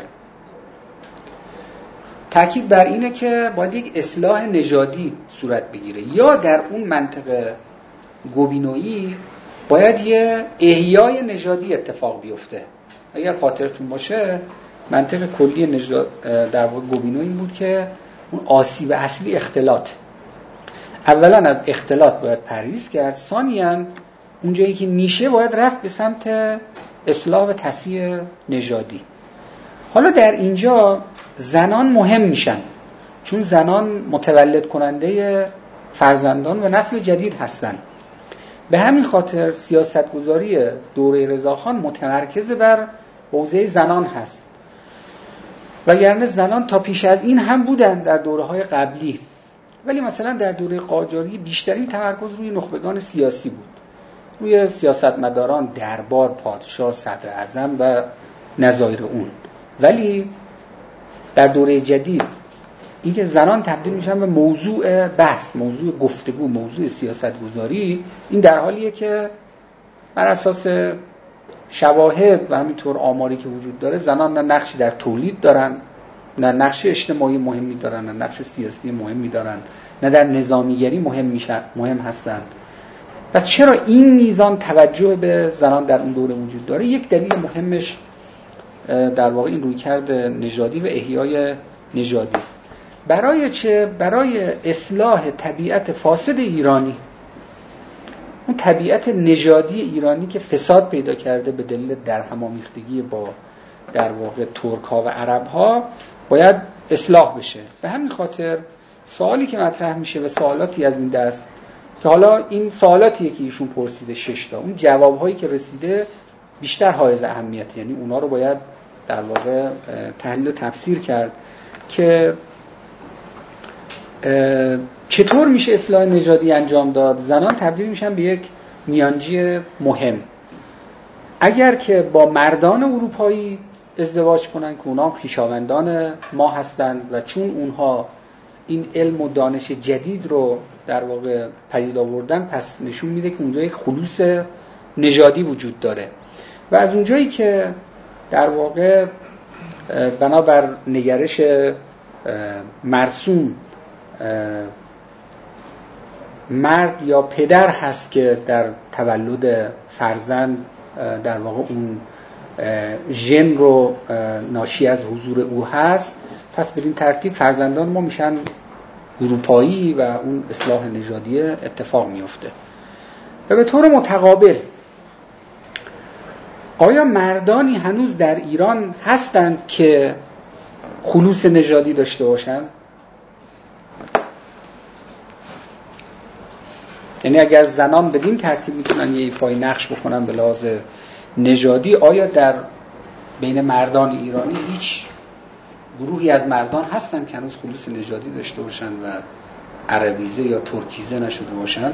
تاکید بر اینه که باید یک اصلاح نژادی صورت بگیره، یا در اون منطقه گوبینویی باید یه احیای نژادی اتفاق بیفته. اگر خاطرتون باشه منطق کلی نژاد در واقع گوبینو این بود که اون آسیب اصلی اختلاط. اولا از اختلاط باید پرهیز کرد، ثانیاً اونجایی که میشه باید رفت به سمت اصلاح و تصحیح نژادی. حالا در اینجا زنان مهم میشن، چون زنان متولد کننده فرزندان و نسل جدید هستن. به همین خاطر سیاستگذاری دوره رضاخان متمرکز بر حوزه زنان هست، وگرنه زنان تا پیش از این هم بودن در دوره‌های قبلی، ولی مثلا در دوره قاجاری بیشترین تمرکز روی نخبگان سیاسی بود، روی سیاستمداران، دربار، پادشاه، صدر اعظم و نظایر اون. ولی در دوره جدید اینکه زنان تبدیل میشن به موضوع بحث، موضوع گفتگو، موضوع سیاستگذاری، این در حالیه که بر اساس شواهد و همینطور آماری که وجود داره زنان نه نقشی در تولید دارن، نه نقش اجتماعی مهمی دارن، نه نقش سیاسی مهمی دارن، نه در نظامیگری مهم هستند. پس چرا این میزان توجه به زنان در اون دوره وجود داره؟ یک دلیل مهمش در واقع این رویکرد نژادی و احیای نژادی است. برای چه؟ برای اصلاح طبیعت فاسد ایرانی، اون طبیعت نژادی ایرانی که فساد پیدا کرده به دلیل درهم‌آمیختگی با در واقع ترک‌ها و عرب‌ها باید اصلاح بشه. به همین خاطر سوالی که مطرح میشه و سوالاتی از این دست که حالا این سوالاتیه که ایشون پرسیده 6 تا، اون جوابهایی که رسیده بیشتر حائز اهمیت، یعنی اونا رو باید در واقع تحلیل و تفسیر کرد که چطور میشه اصلاح نژادی انجام داد. زنان تبدیل میشن به یک میانجی مهم. اگر که با مردان اروپایی ازدواج کنن که اونا خویشاوندان ما هستند و چون اونها این علم و دانش جدید رو در واقع پدید آوردن، پس نشون میده که اونجا یک خلوص نژادی وجود داره. و از اونجایی که در واقع بنابر نگرش مرسوم مرد یا پدر هست که در تولد فرزند در واقع اون ژن رو ناشی از حضور او هست، پس بدین ترتیب فرزندان ما میشن اروپایی و اون اصلاح نژادی اتفاق میفته. و به طور متقابل آیا مردانی هنوز در ایران هستند که خلوص نژادی داشته باشن؟ یعنی اگر زنان بدین ترتیب میتونن یه ایفای نقش بکنن به لحاظ نژادی، آیا در بین مردان ایرانی هیچ گروهی از مردان هستن که هنوز خلوص نژادی داشته باشن و عربیزه یا ترکیزه نشده باشن؟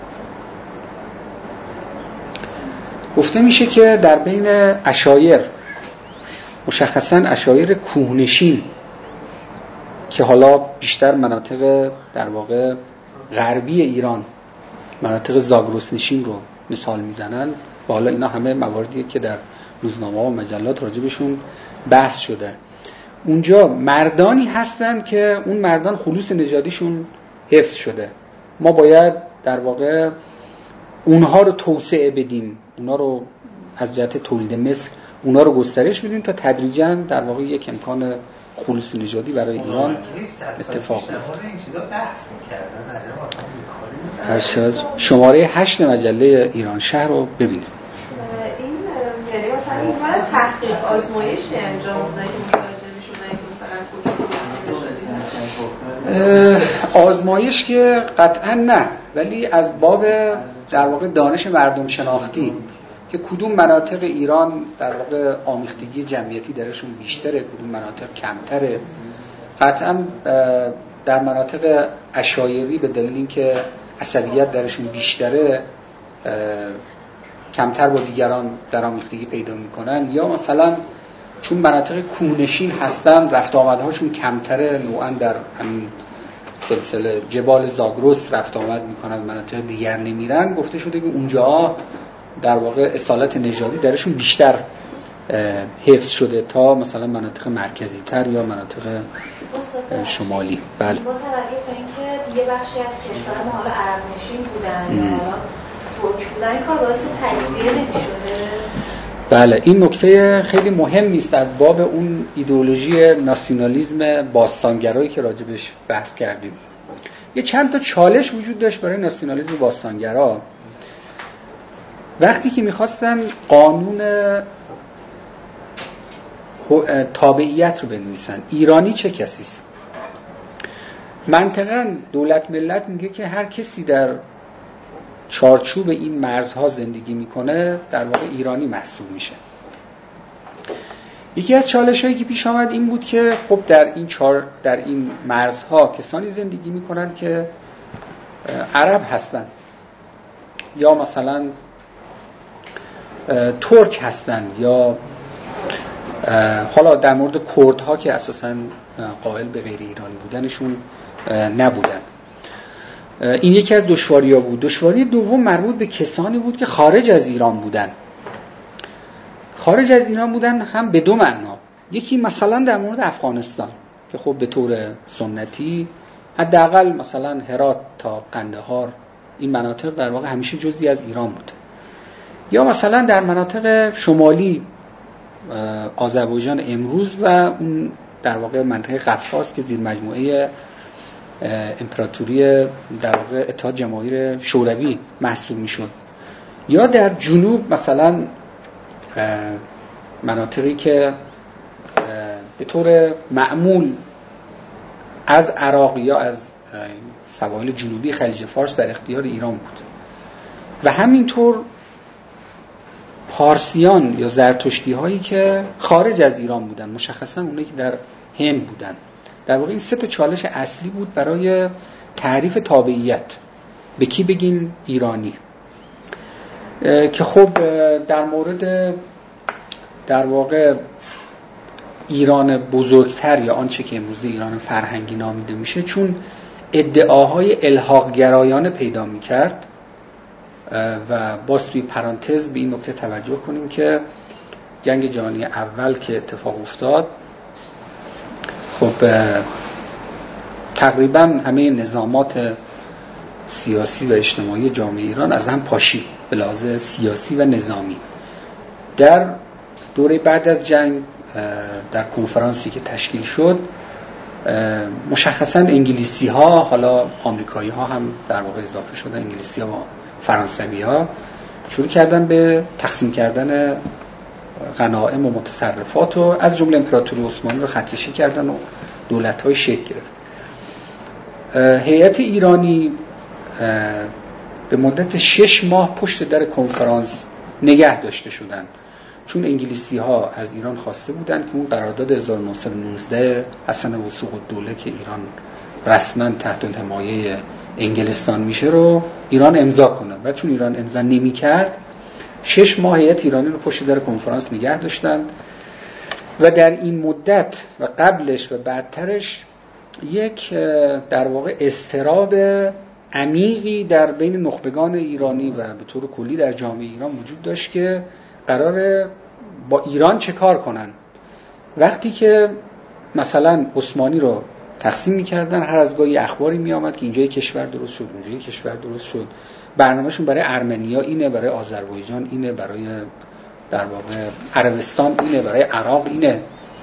گفته میشه که در بین عشایر، مشخصاً عشایر کوهنشین که حالا بیشتر مناطق در واقع غربی ایران، مناطق زاگرس نشین رو مثال میزنن و حالا اینا همه مواردیه که در روزنامه و مجلات راجبشون بحث شده. اونجا مردانی هستن که اون مردان خلوص نژادیشون حفظ شده. ما باید در واقع اونها رو توسعه بدیم، اونها رو از جهت تولید مثل اونها رو گسترش بدیم تا تدریجاً در واقع یک امکان خلوص نژادی برای ایران اتفاق بیفته. شماره 8 مجله ایران شهر رو ببینید. این یعنی مثلا این برای تحقیق آزمایشی انجام دادن که متوجه میشدن که مثلا آزمایش که قطعا نه، ولی از باب در واقع دانش مردم شناختی که کدوم مناطق ایران در واقع آمیختگی جمعیتی درشون بیشتره، کدوم مناطق کمتره. قطعا در مناطق عشایری به دلیل اینکه عصبیت درشون بیشتره کمتر با دیگران در آمیختگی پیدا میکنن، یا مثلا چون مناطق کوهنشین هستن رفت آمدهاشون کمتره، نوعا در همین سلسله جبال زاگرس رفت آمد میکنن، مناطق دیگر نمیرن. گفته شده که اونجا در واقع اصالت نژادی درشون بیشتر حفظ شده تا مثلا مناطق مرکزی تر یا مناطق شمالی. بله. با توجه به اینکه یه بخشی از کشور ما حالا عرب نشین بودن یا حالا ترک بودن، این کار باعث تجزیه نمی‌شده؟ بله، این نکته خیلی مهمی است از باب اون ایدئولوژی ناسیونالیسم باستانگرایی که راجبش بحث کردیم. یه چند تا چالش وجود داشت برای ناسیونالیسم باستانگرا وقتی که می‌خواستن قانون تابعیت رو بنویسن. ایرانی چه کسی است؟ منطقاً دولت ملت میگه که هر کسی در چارچوب این مرزها زندگی میکنه در واقع ایرانی محسوب میشه. یکی از چالش‌هایی که پیش آمد این بود که خب در این مرزها کسانی زندگی میکنن که عرب هستن یا مثلا ترک هستن یا حالا در مورد کردها که اساساً قائل به غیر ایرانی بودنشون نبودن. این یکی از دشواری‌ها بود. دشواری دوم مربوط به کسانی بود که خارج از ایران بودن. خارج از ایران بودن هم به دو معنا. یکی مثلا در مورد افغانستان که خب به طور سنتی حداقل مثلا هرات تا قندهار این مناطق در واقع همیشه جزئی از ایران بود. یا مثلا در مناطق شمالی آذربایجان امروز و اون در واقع منطقه قفقاز که زیر مجموعه امپراتوری در واقع اتحاد جماهیر شوروی محسوب میشد. یا در جنوب مثلا مناطقی که به طور معمول از عراق یا از سواحل جنوبی خلیج فارس در اختیار ایران بود. و همینطور پارسیان یا زرتشتی هایی که خارج از ایران بودن، مشخصا اونایی که در هند بودن. در واقع این سه تا چالش اصلی بود برای تعریف تابعیت. به کی بگیم ایرانی؟ که خب در مورد در واقع ایران بزرگتر یا آنچه که امروز ایران فرهنگی نامیده میشه، چون ادعاهای الحاق گرایانه پیدا میکرد و باز توی پرانتز به این نکته توجه کنیم که جنگ جهانی اول که اتفاق افتاد خب تقریبا همه نظامات سیاسی و اجتماعی جامعه ایران از هم پاشید به لحاظ سیاسی و نظامی. در دوره بعد از جنگ در کنفرانسی که تشکیل شد مشخصا انگلیسی ها، حالا آمریکایی ها هم در واقع اضافه شدن، انگلیسی ها و فرانسوی ها شروع کردن به تقسیم کردن غنایم و متصرفات و از جمله امپراتوری عثمانی رو خطکشی کردن و دولت‌های شکل گرفت. هیئت ایرانی به مدت 6 ماه پشت در کنفرانس نگه داشته شدن، چون انگلیسی ها از ایران خواسته بودن که اون قرارداد 1919 حسن وثوق الدوله که ایران رسما تحت الحمایه انگلستان میشه رو ایران امضا کنه و چون ایران امضا نمی‌کرد 6 ماه هیئت ایرانی رو پشت در کنفرانس نگه داشتن و در این مدت و قبلش و بعدترش یک در واقع اضطراب عمیقی در بین نخبگان ایرانی و به طور کلی در جامعه ایران وجود داشت که قراره با ایران چه کار کنن. وقتی که مثلا عثمانی رو تقسیم می‌کردن. هر از گاهی اخباری می‌آمد که اینجا کشور درست شد، اونجا کشور درست شد. برنامه‌شون برای ارمنیا اینه، برای آذربایجان اینه، برای در واقع عربستان اینه، برای عراق اینه.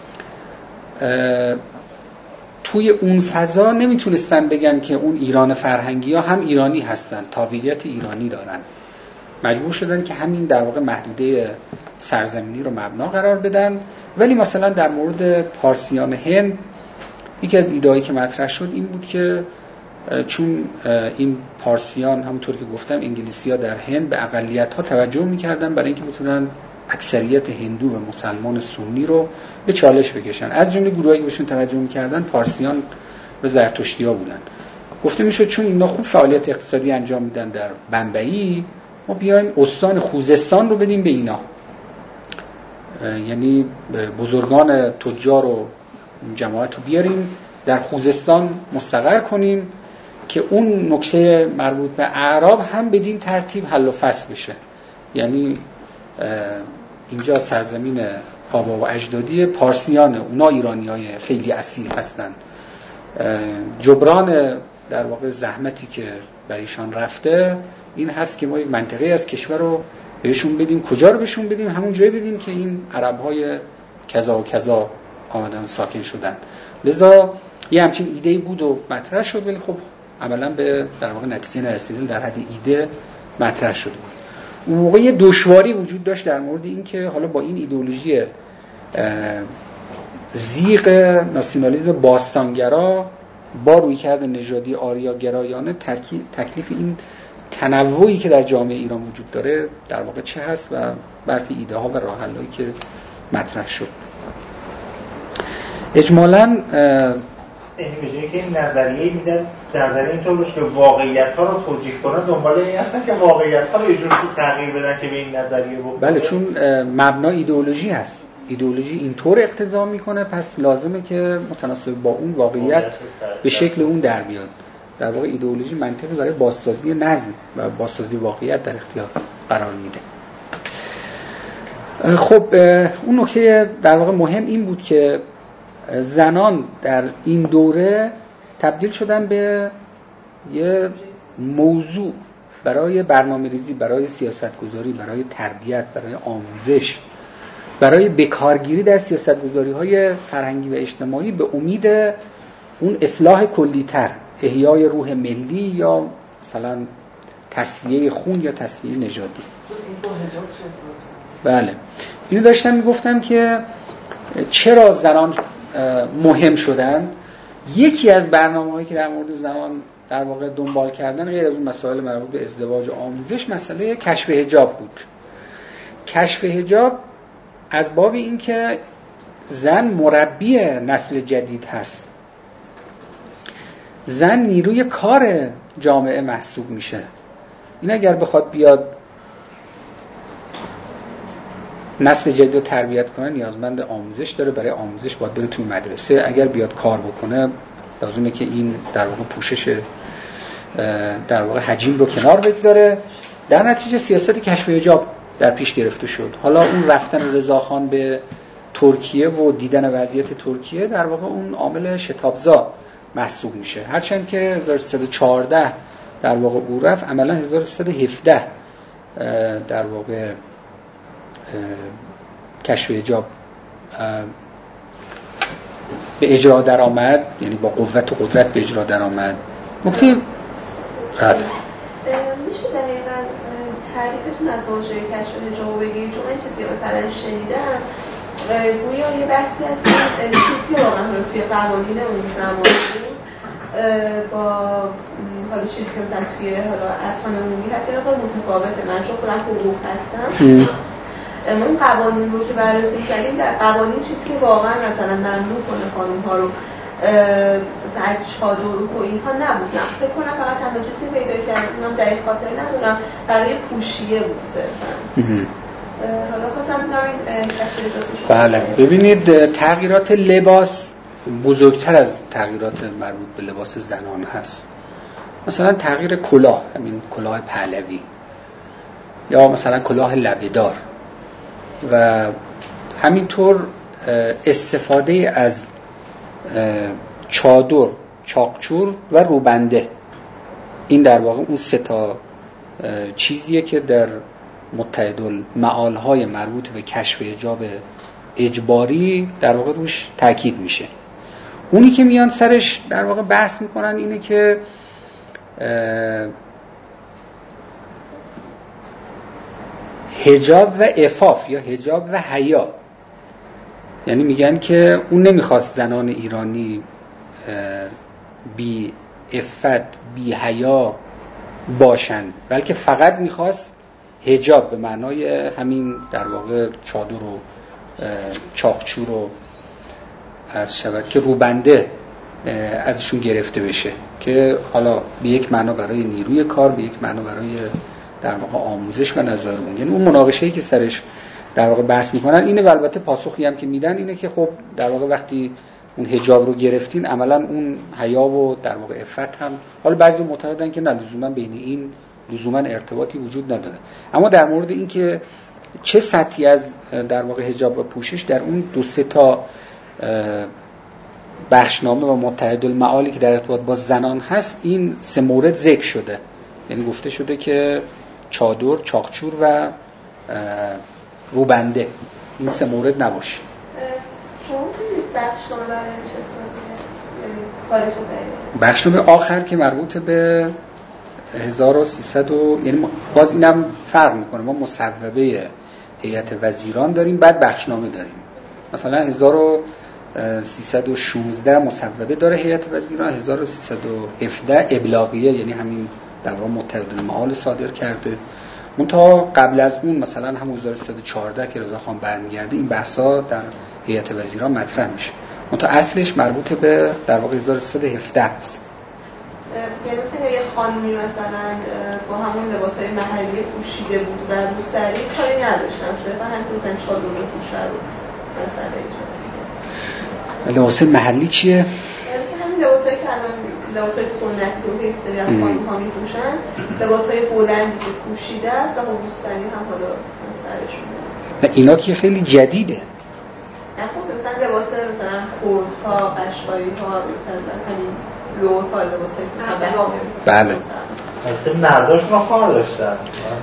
توی اون فضا نمیتونستن بگن که اون ایران فرهنگی ها هم ایرانی هستن، تابعیت ایرانی دارن. مجبور شدن که همین در واقع محدوده سرزمینی رو مبنا قرار بدن. ولی مثلا در مورد پارسیان هند یکی از ایده‌هایی که مطرح شد این بود که چون این پارسیان همونطور که گفتم انگلیسی‌ها در هند به اقلیت‌ها توجه می‌کردن برای اینکه بتونن اکثریت هندو و مسلمان سنی رو به چالش بکشن. از جمله گروهایی که بهشون توجه می‌کردن پارسیان و زرتشتی‌ها بودن. گفته میشد چون اینا خوب فعالیت اقتصادی انجام میدن در بمبئی، ما بیایم استان خوزستان رو بدیم به اینا. یعنی بزرگان تجار و جماعت رو بیاریم در خوزستان مستقر کنیم که اون نکته مربوط به اعراب هم بدین ترتیب حل و فصل بشه. یعنی اینجا سرزمین آبا و اجدادی پارسیانه، اونا ایرانیای خیلی اصیل هستن. جبران در واقع زحمتی که بر ایشان رفته این هست که ما یک منطقه از کشور رو بهشون بدیم. کجا رو بهشون بدیم؟ همون جایی بدیم که این عرب‌های کذا و کذا آمدن ساکن شدن. لذا یه همچین ایده‌ای بود و مطرح شد، ولی خب عملاً به در واقع نتیجه نرسیدن، در حد ایده مطرح شد. اون موقع یه دشواری وجود داشت در مورد این که حالا با این ایدئولوژی زیغ ناسیونالیسم باستانگرا با رویکرد نژادی آریاگرایانه تکلیف این تنوعی که در جامعه ایران وجود داره در واقع چه هست و برخی ایده ها و راه حل‌هایی که مطرح شد. اجمالاً یعنی به جایی که این نظریه میدن، نظریه اینطور باشه که واقعیت ها رو توجیه کنن، دنبال این هستن که واقعیت ها رو یه جوری تغییر بدن که به این نظریه بکنه. بله، چون مبنا ایدئولوژی هست. ایدئولوژی اینطور اقتضا میکنه، پس لازمه که متناسب با اون واقعیت به شکل اون در بیاد. در واقع ایدئولوژی منطقی برای بازسازی نظم و بازسازی واقعیت در اختیار قرار میده. خب اون نکته در واقع مهم این بود که زنان در این دوره تبدیل شدن به یه موضوع برای برنامه‌ریزی، برای سیاستگذاری، برای تربیت، برای آموزش، برای بکارگیری در سیاستگذاری‌های فرهنگی و اجتماعی به امید اون اصلاح کلی‌تر، احیای روح ملی یا مثلا تصفیه خون یا تصفیه نژادی. بله، اینو داشتم میگفتم که چرا زنان مهم شدن. یکی از برنامه‌هایی که در مورد زنان در واقع دنبال کردن غیر از اون مسائل مربوط به ازدواج و آموزش، مسئله کشف حجاب بود. کشف حجاب از باب این که زن مربی نسل جدید هست، زن نیروی کار جامعه محسوب میشه. این اگر بخواد بیاد نسل جدید رو تربیت کنه نیازمند آموزش داره، برای آموزش باید بره توی مدرسه. اگر بیاد کار بکنه لازمه که این در واقع پوشش در واقع حجیم رو کنار بگذاره. در نتیجه سیاست کشف حجاب در پیش گرفته شد. حالا اون رفتن رضاخان به ترکیه و دیدن وضعیت ترکیه در واقع اون عامل شتابزا محسوب میشه. هرچند که 1314 در واقع او رفت، عملا 1317 در واقع کشف حجاب به اجرا در آمد، یعنی با قوت و قدرت به اجرا در آمد. نکته میشه دقیقاً تعریفتون از واژه کشف حجاب بگید؟ چون این چیزی که مثلا شنیدم گویا یه بحثی هست که چیزی که واقعا توی قوانین اون زمان با حالا چیزی که مثلا توی حالا اسفان عمومی هست یه مقدار متفاوته. من چون خودم حقوق هستم، ما این قوانین رو که بررسی کردیم، در قوانین چیزی که واقعا مثلا ممنوع کنه خانم‌ها رو از چادر و اینها نبود. فکر کنم فقط تنها چیزی پیدا کردم در این خاطر ندارم برای پوشیه بود صرفا. حالا خواستم ببینم این تشریحاتش. بله، ببینید تغییرات لباس بزرگتر از تغییرات مربوط به لباس زنان هست. مثلا تغییر کلاه، همین کلاه پهلوی یا مثلا کلاه لبه‌دار و همینطور استفاده از چادر، چاقچور و روبنده. این در واقع اون سه تا چیزیه که در متحدالمعالهای مربوط به کشف حجاب اجباری در واقع روش تاکید میشه. اونی که میان سرش در واقع بحث میکنن اینه که حجاب و عفاف یا حجاب و حیا، یعنی میگن که اون نمیخواست زنان ایرانی بی عفت بی حیا باشن، بلکه فقط میخواست حجاب به معنای همین در واقع چادر و چاقچور و عرض شود که روبنده ازشون گرفته بشه، که حالا به یک معنا برای نیروی کار، به یک معنا برای در واقع آموزش و نظارون. یعنی اون مناقشه‌ای که سرش در واقع بحث میکنن اینه، و البته پاسخی هم که میدن اینه که خب در واقع وقتی اون حجاب رو گرفتین عملا اون حیا و در واقع عفت هم، حالا بعضی معتقدن که نه لزوما بین این لزوما ارتباطی وجود نداره، اما در مورد این که چه سطحی از در واقع حجاب و پوشش در اون دو سه تا بخشنامه و متحدالمعالی که در ارتباط با زنان هست، این سه مورد ذکر شده. یعنی گفته شده که چادر، چاقچور و روبنده این سه مورد نباشه. شما بخشنامه برای میشه بخشنامه آخر که مربوط به 1300 یعنی باز اینم فرق میکنه، ما مصوبه هیئت وزیران داریم، بعد بخشنامه داریم. مثلا 1316 مصوبه داره هیئت وزیران، 1317 ابلاغیه یعنی همین در واقع متحدالمعال صادر کرده. منتها قبل از اون مثلا هم 1314 که رضاخان برمیگرده این بحثا در هیئت وزیران مطرح میشه، منتها اصلش مربوط به در واقع 1317 است. یعنی مثلا یه خانمی مثلا با همون لباسای محلی پوشیده بود و روسری کاری نداشتن، صرفا همین مثلا چادر پوشه رو مثلا اینجا. لباسای محلی چیه؟ مثلا همین لباسایی که الان لباسای سنتی رو یک سری از خانم‌ها می‌پوشن، لباسای بلندی که پوشیده است و روسری هم حالا مثلا سرشون. اینا که خیلی جدیده. نه خب مثلا لباس مثلا کردها، قشقایی‌ها مثلا همین لوها لباسای بله. مرداشون رو کار داشتن.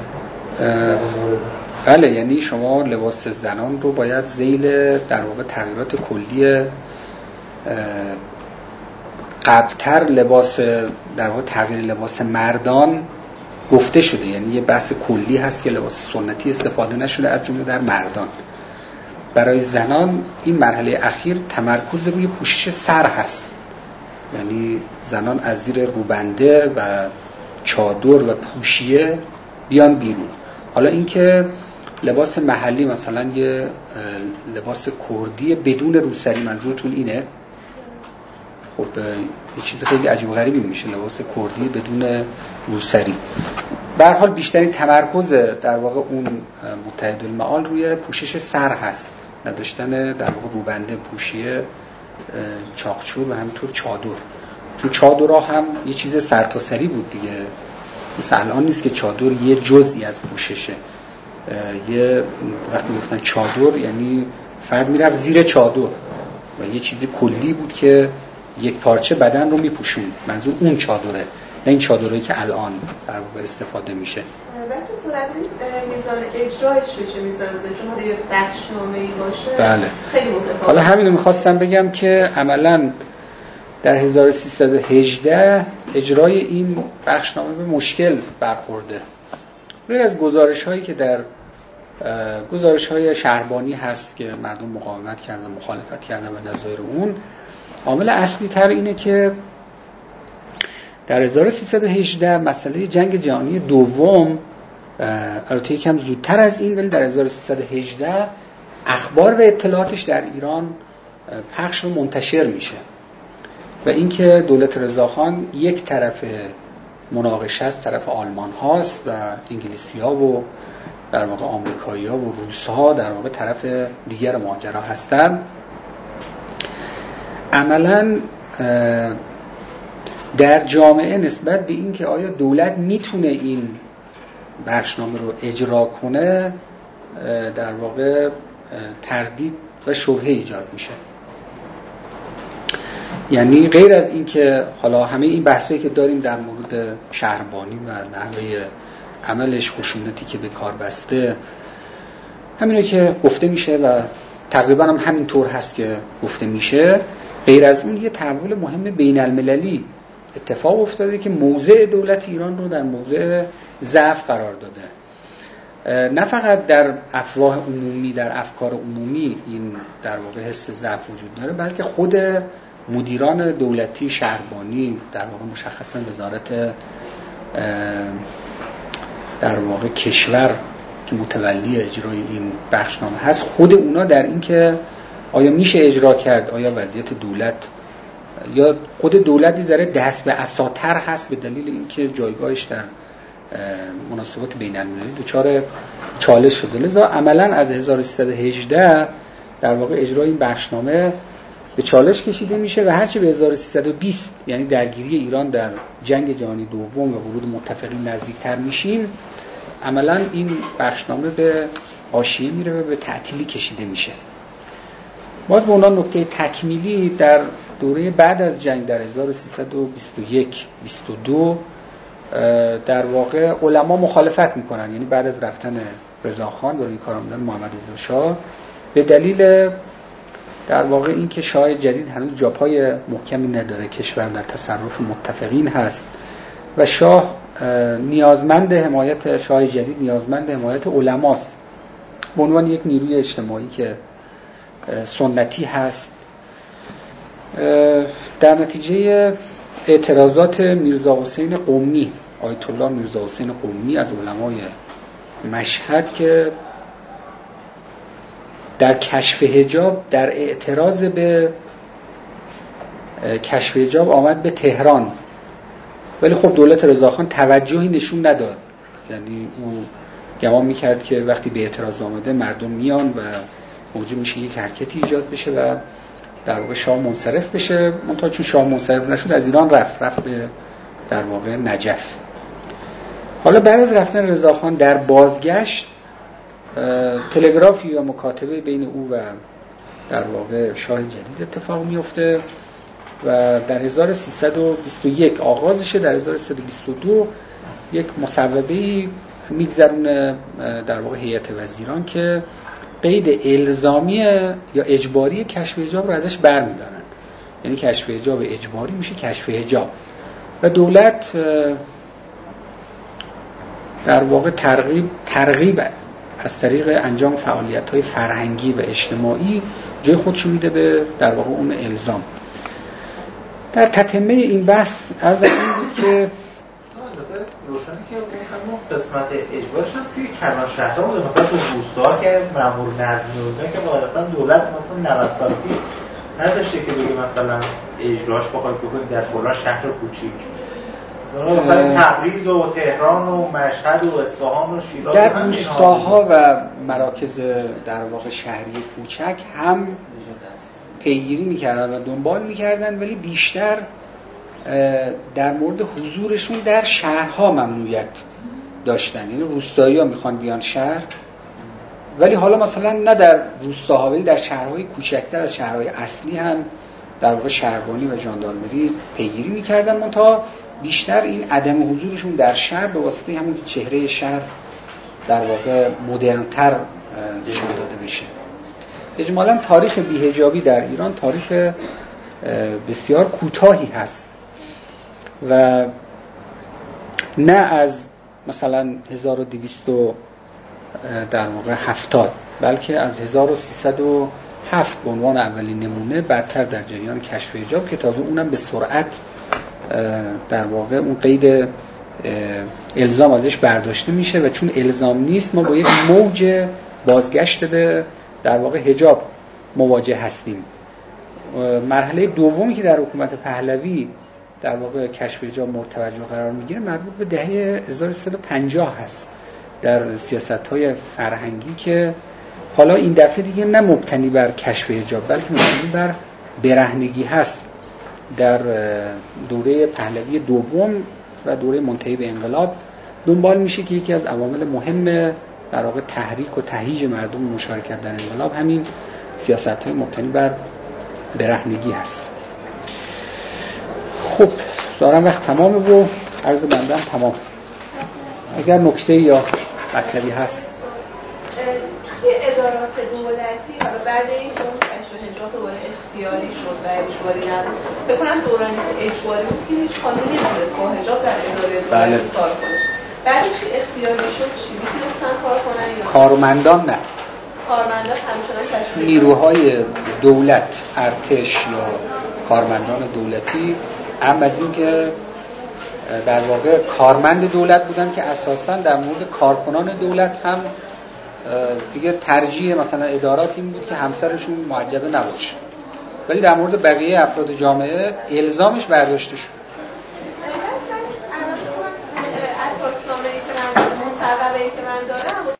بله، یعنی شما لباس زنان رو باید ذیل در واقع تغییرات کلی قبلتر لباس در واقع تغییر لباس مردان گفته شده، یعنی یه بحث کلی هست که لباس سنتی استفاده نشده از جمله در مردان. برای زنان این مرحله اخیر تمرکز روی پوشش سر هست، یعنی زنان از زیر روبنده و چادر و پوشیه بیان بیرون. حالا اینکه لباس محلی مثلا یه لباس کردی بدون روسری، منظورتون اینه؟ خب یه چیز خیلی عجیب و غریبی میشه لباس کردی بدون روسری. به هر حال بیشترین تمرکز در واقع اون متحدالمعال روی پوشش سر هست، نداشتن در واقع روبنده، پوشیه، چاقچور و همینطور چادر. چون چادرها هم یه چیز سرتاسری بود دیگه، مثلا الان نیست که چادر یه جزئی از پوششه. یه وقتی گفتن چادر یعنی فرد میرفت زیر چادر و یه چیز کلی بود که یک پارچه بدن رو میپوشون، منظور اون چادره، نه این چادرهایی که الان در واقع استفاده میشه. بچه صورت میزان اجرایش به چه میزان بوده؟ چون حالا یه بخشنامه‌ای باشه بله. خیلی متفاوته. حالا همینو میخواستم بگم که عملاً در 1318 اجرای این بخشنامه به مشکل برخورده. غیر از گزارش‌هایی که در گزارش‌های شهربانی هست که مردم مقاومت کردن، مخالفت کردن و نظایر اون، عامل اصلی تر اینه که در 1318 مسئله جنگ جهانی دوم، البته یکم زودتر از این ولی در 1318 اخبار و اطلاعاتش در ایران پخش و منتشر میشه و اینکه دولت رضاخان یک طرف مناقشه است، طرف آلمان هاست و انگلیسی ها و در واقع آمریکایی ها و روس ها در واقع طرف دیگر ماجرا هستند. عملاً در جامعه نسبت به این که آیا دولت میتونه این بخشنامه رو اجرا کنه در واقع تردید و شبهه ایجاد میشه. یعنی غیر از این که حالا همه این بحثایی که داریم در مورد شهربانی و نحوه عملش، خشونتی که به کار بسته، همینه که گفته میشه و تقریبا هم همینطور هست که گفته میشه، غیر از اون یه تحول مهم بین المللی اتفاق افتاده که موضع دولت ایران رو در موضع ضعف قرار داده. نه فقط در افواه عمومی، در افکار عمومی این در واقع حس ضعف وجود داره، بلکه خود مدیران دولتی، شهربانی، در واقع مشخصا وزارت در واقع کشور که متولی اجرای این بخشنامه هست، خود اونا در این که آیا میشه اجرا کرد، آیا وضعیت دولت یا خود دولت یه ذره دست به عصاتر هست به دلیل اینکه جایگاهش در مناسبات بین المللی دچار چالش شده. لذا عملا از 1318 در واقع اجرای این بخشنامه به چالش کشیده میشه و هرچی به 1320 یعنی درگیری ایران در جنگ جهانی دوم و ورود متفقین نزدیکتر میشیم، عملا این بخشنامه به حاشیه میره و به تعطیلی کشیده میشه. باز به عنوان نکته تکمیلی، در دوره بعد از جنگ در 1321-22 در واقع علما مخالفت میکنن، یعنی بعد از رفتن رضاخان و این کار آمدن محمد رضا شاه، به دلیل در واقع این که شاه جدید هنوز جاپای محکمی نداره، کشور در تصرف متفقین هست و شاه نیازمند حمایت، شاه جدید نیازمند حمایت علماست به عنوان یک نیروی اجتماعی که سنتی هست. در نتیجه اعتراضات میرزا حسین قمی، آیت الله میرزا حسین قمی از علمای مشهد که در کشف حجاب، در اعتراض به کشف حجاب آمد به تهران، ولی خب دولت رضاخان توجهی نشون نداد، یعنی او گمان میکرد که وقتی به اعتراض آمده مردم میان و موجب میشه یک حرکتی ایجاد بشه و در واقع شاه منصرف بشه. منتها چون شاه منصرف نشد از ایران رفت به در واقع نجف. حالا بعد از رفتن رضاخان در بازگشت تلگرافی و مکاتبه بین او و در واقع شاه جدید اتفاق میفته و در 1321 آغازشه، در 1322 یک مصوبه‌ای میگذرونه در واقع هیئت وزیران که قید الزامی یا اجباری کشف حجاب رو ازش برمی‌دارن، یعنی کشف حجاب اجباری میشه کشف حجاب و دولت در واقع ترغیب از طریق انجام فعالیت‌های فرهنگی و اجتماعی جای خودشو میده به در واقع اون الزام. در تتمه این بحث عرض این بود که روشنی که همون قسمت اجبارش هم توی کنار شهرها بوده، مثلا تو روستاها که مأمور نظمی بوده که واقعا دولت مثلا 90 سال پیش نداشته که بگه مثلا اجراش بخواد بکنید در فلان شهر کوچیک، مثلا تبریز و تهران و مشهد و اصفهان و شیراز در روستاها و مراکز در واقع شهری کوچک هم پیگیری میکردن و دنبال میکردن، ولی بیشتر در مورد حضورشون در شهرها ممنوعیت داشتن، یعنی روستایی‌ها میخوان بیان شهر ولی حالا مثلا نه در روستاها ولی در شهرهای کوچکتر از شهرهای اصلی هم در واقع شهربانی و ژاندارمری پیگیری میکردن، منتها بیشتر این عدم حضورشون در شهر به واسطه همون چهره شهر در واقع مدرن‌تر نشون داده بشه. اجمالاً تاریخ بی‌حجابی در ایران تاریخ بسیار کوتاهی هست و نه از مثلا 1200 در واقع 70 بلکه از 1307 به عنوان اولین نمونه، بعدتر در جریان کشف حجاب که تازه اونم به سرعت در واقع اون قید الزام ازش برداشته میشه و چون الزام نیست ما با یک موج بازگشت به در واقع حجاب مواجه هستیم. مرحله دومی که در حکومت پهلوی در واقع کشف حجاب مورد توجه قرار میگیره مربوط به دهه 1350 هست در سیاست‌های فرهنگی که حالا این دفعه دیگه نه مبتنی بر کشف حجاب بلکه مبتنی بر برهنگی هست. در دوره پهلوی دوم و دوره منتهی به انقلاب دنبال میشه که یکی از عوامل مهم در واقع تحریک و تهییج مردم مشارکت در انقلاب همین سیاست‌های مبتنی بر برهنگی هست. خب دارم وقت تمامه و عرض بنده هم تمام. اگر نکته یا مطلبی هست توی ادارات دولتی حالا بعد اینکه اون کشف حجاب دوباره اختیاری شد و اجباری نبود، فکر کنم دورانی که اجباری بود که هیچ خانمی نمی‌تونست با حجاب در اداره دولتی کار کنه. بعدش اختیاری شد چی میتونستن کار کنن یا کارمندان نه؟ کارمندان همچنان کشف نیروهای دولت، ارتش یا کارمندان دولتی هم از این که در واقع کارمند دولت بودن که اساساً در مورد کارکنان دولت هم دیگه ترجیح مثلا ادارات این بود که همسرشون معجبه نباشه، ولی در مورد بقیه افراد جامعه الزامش برداشته شد. اساسنامه‌ای که من مصوبه‌ای که من دارم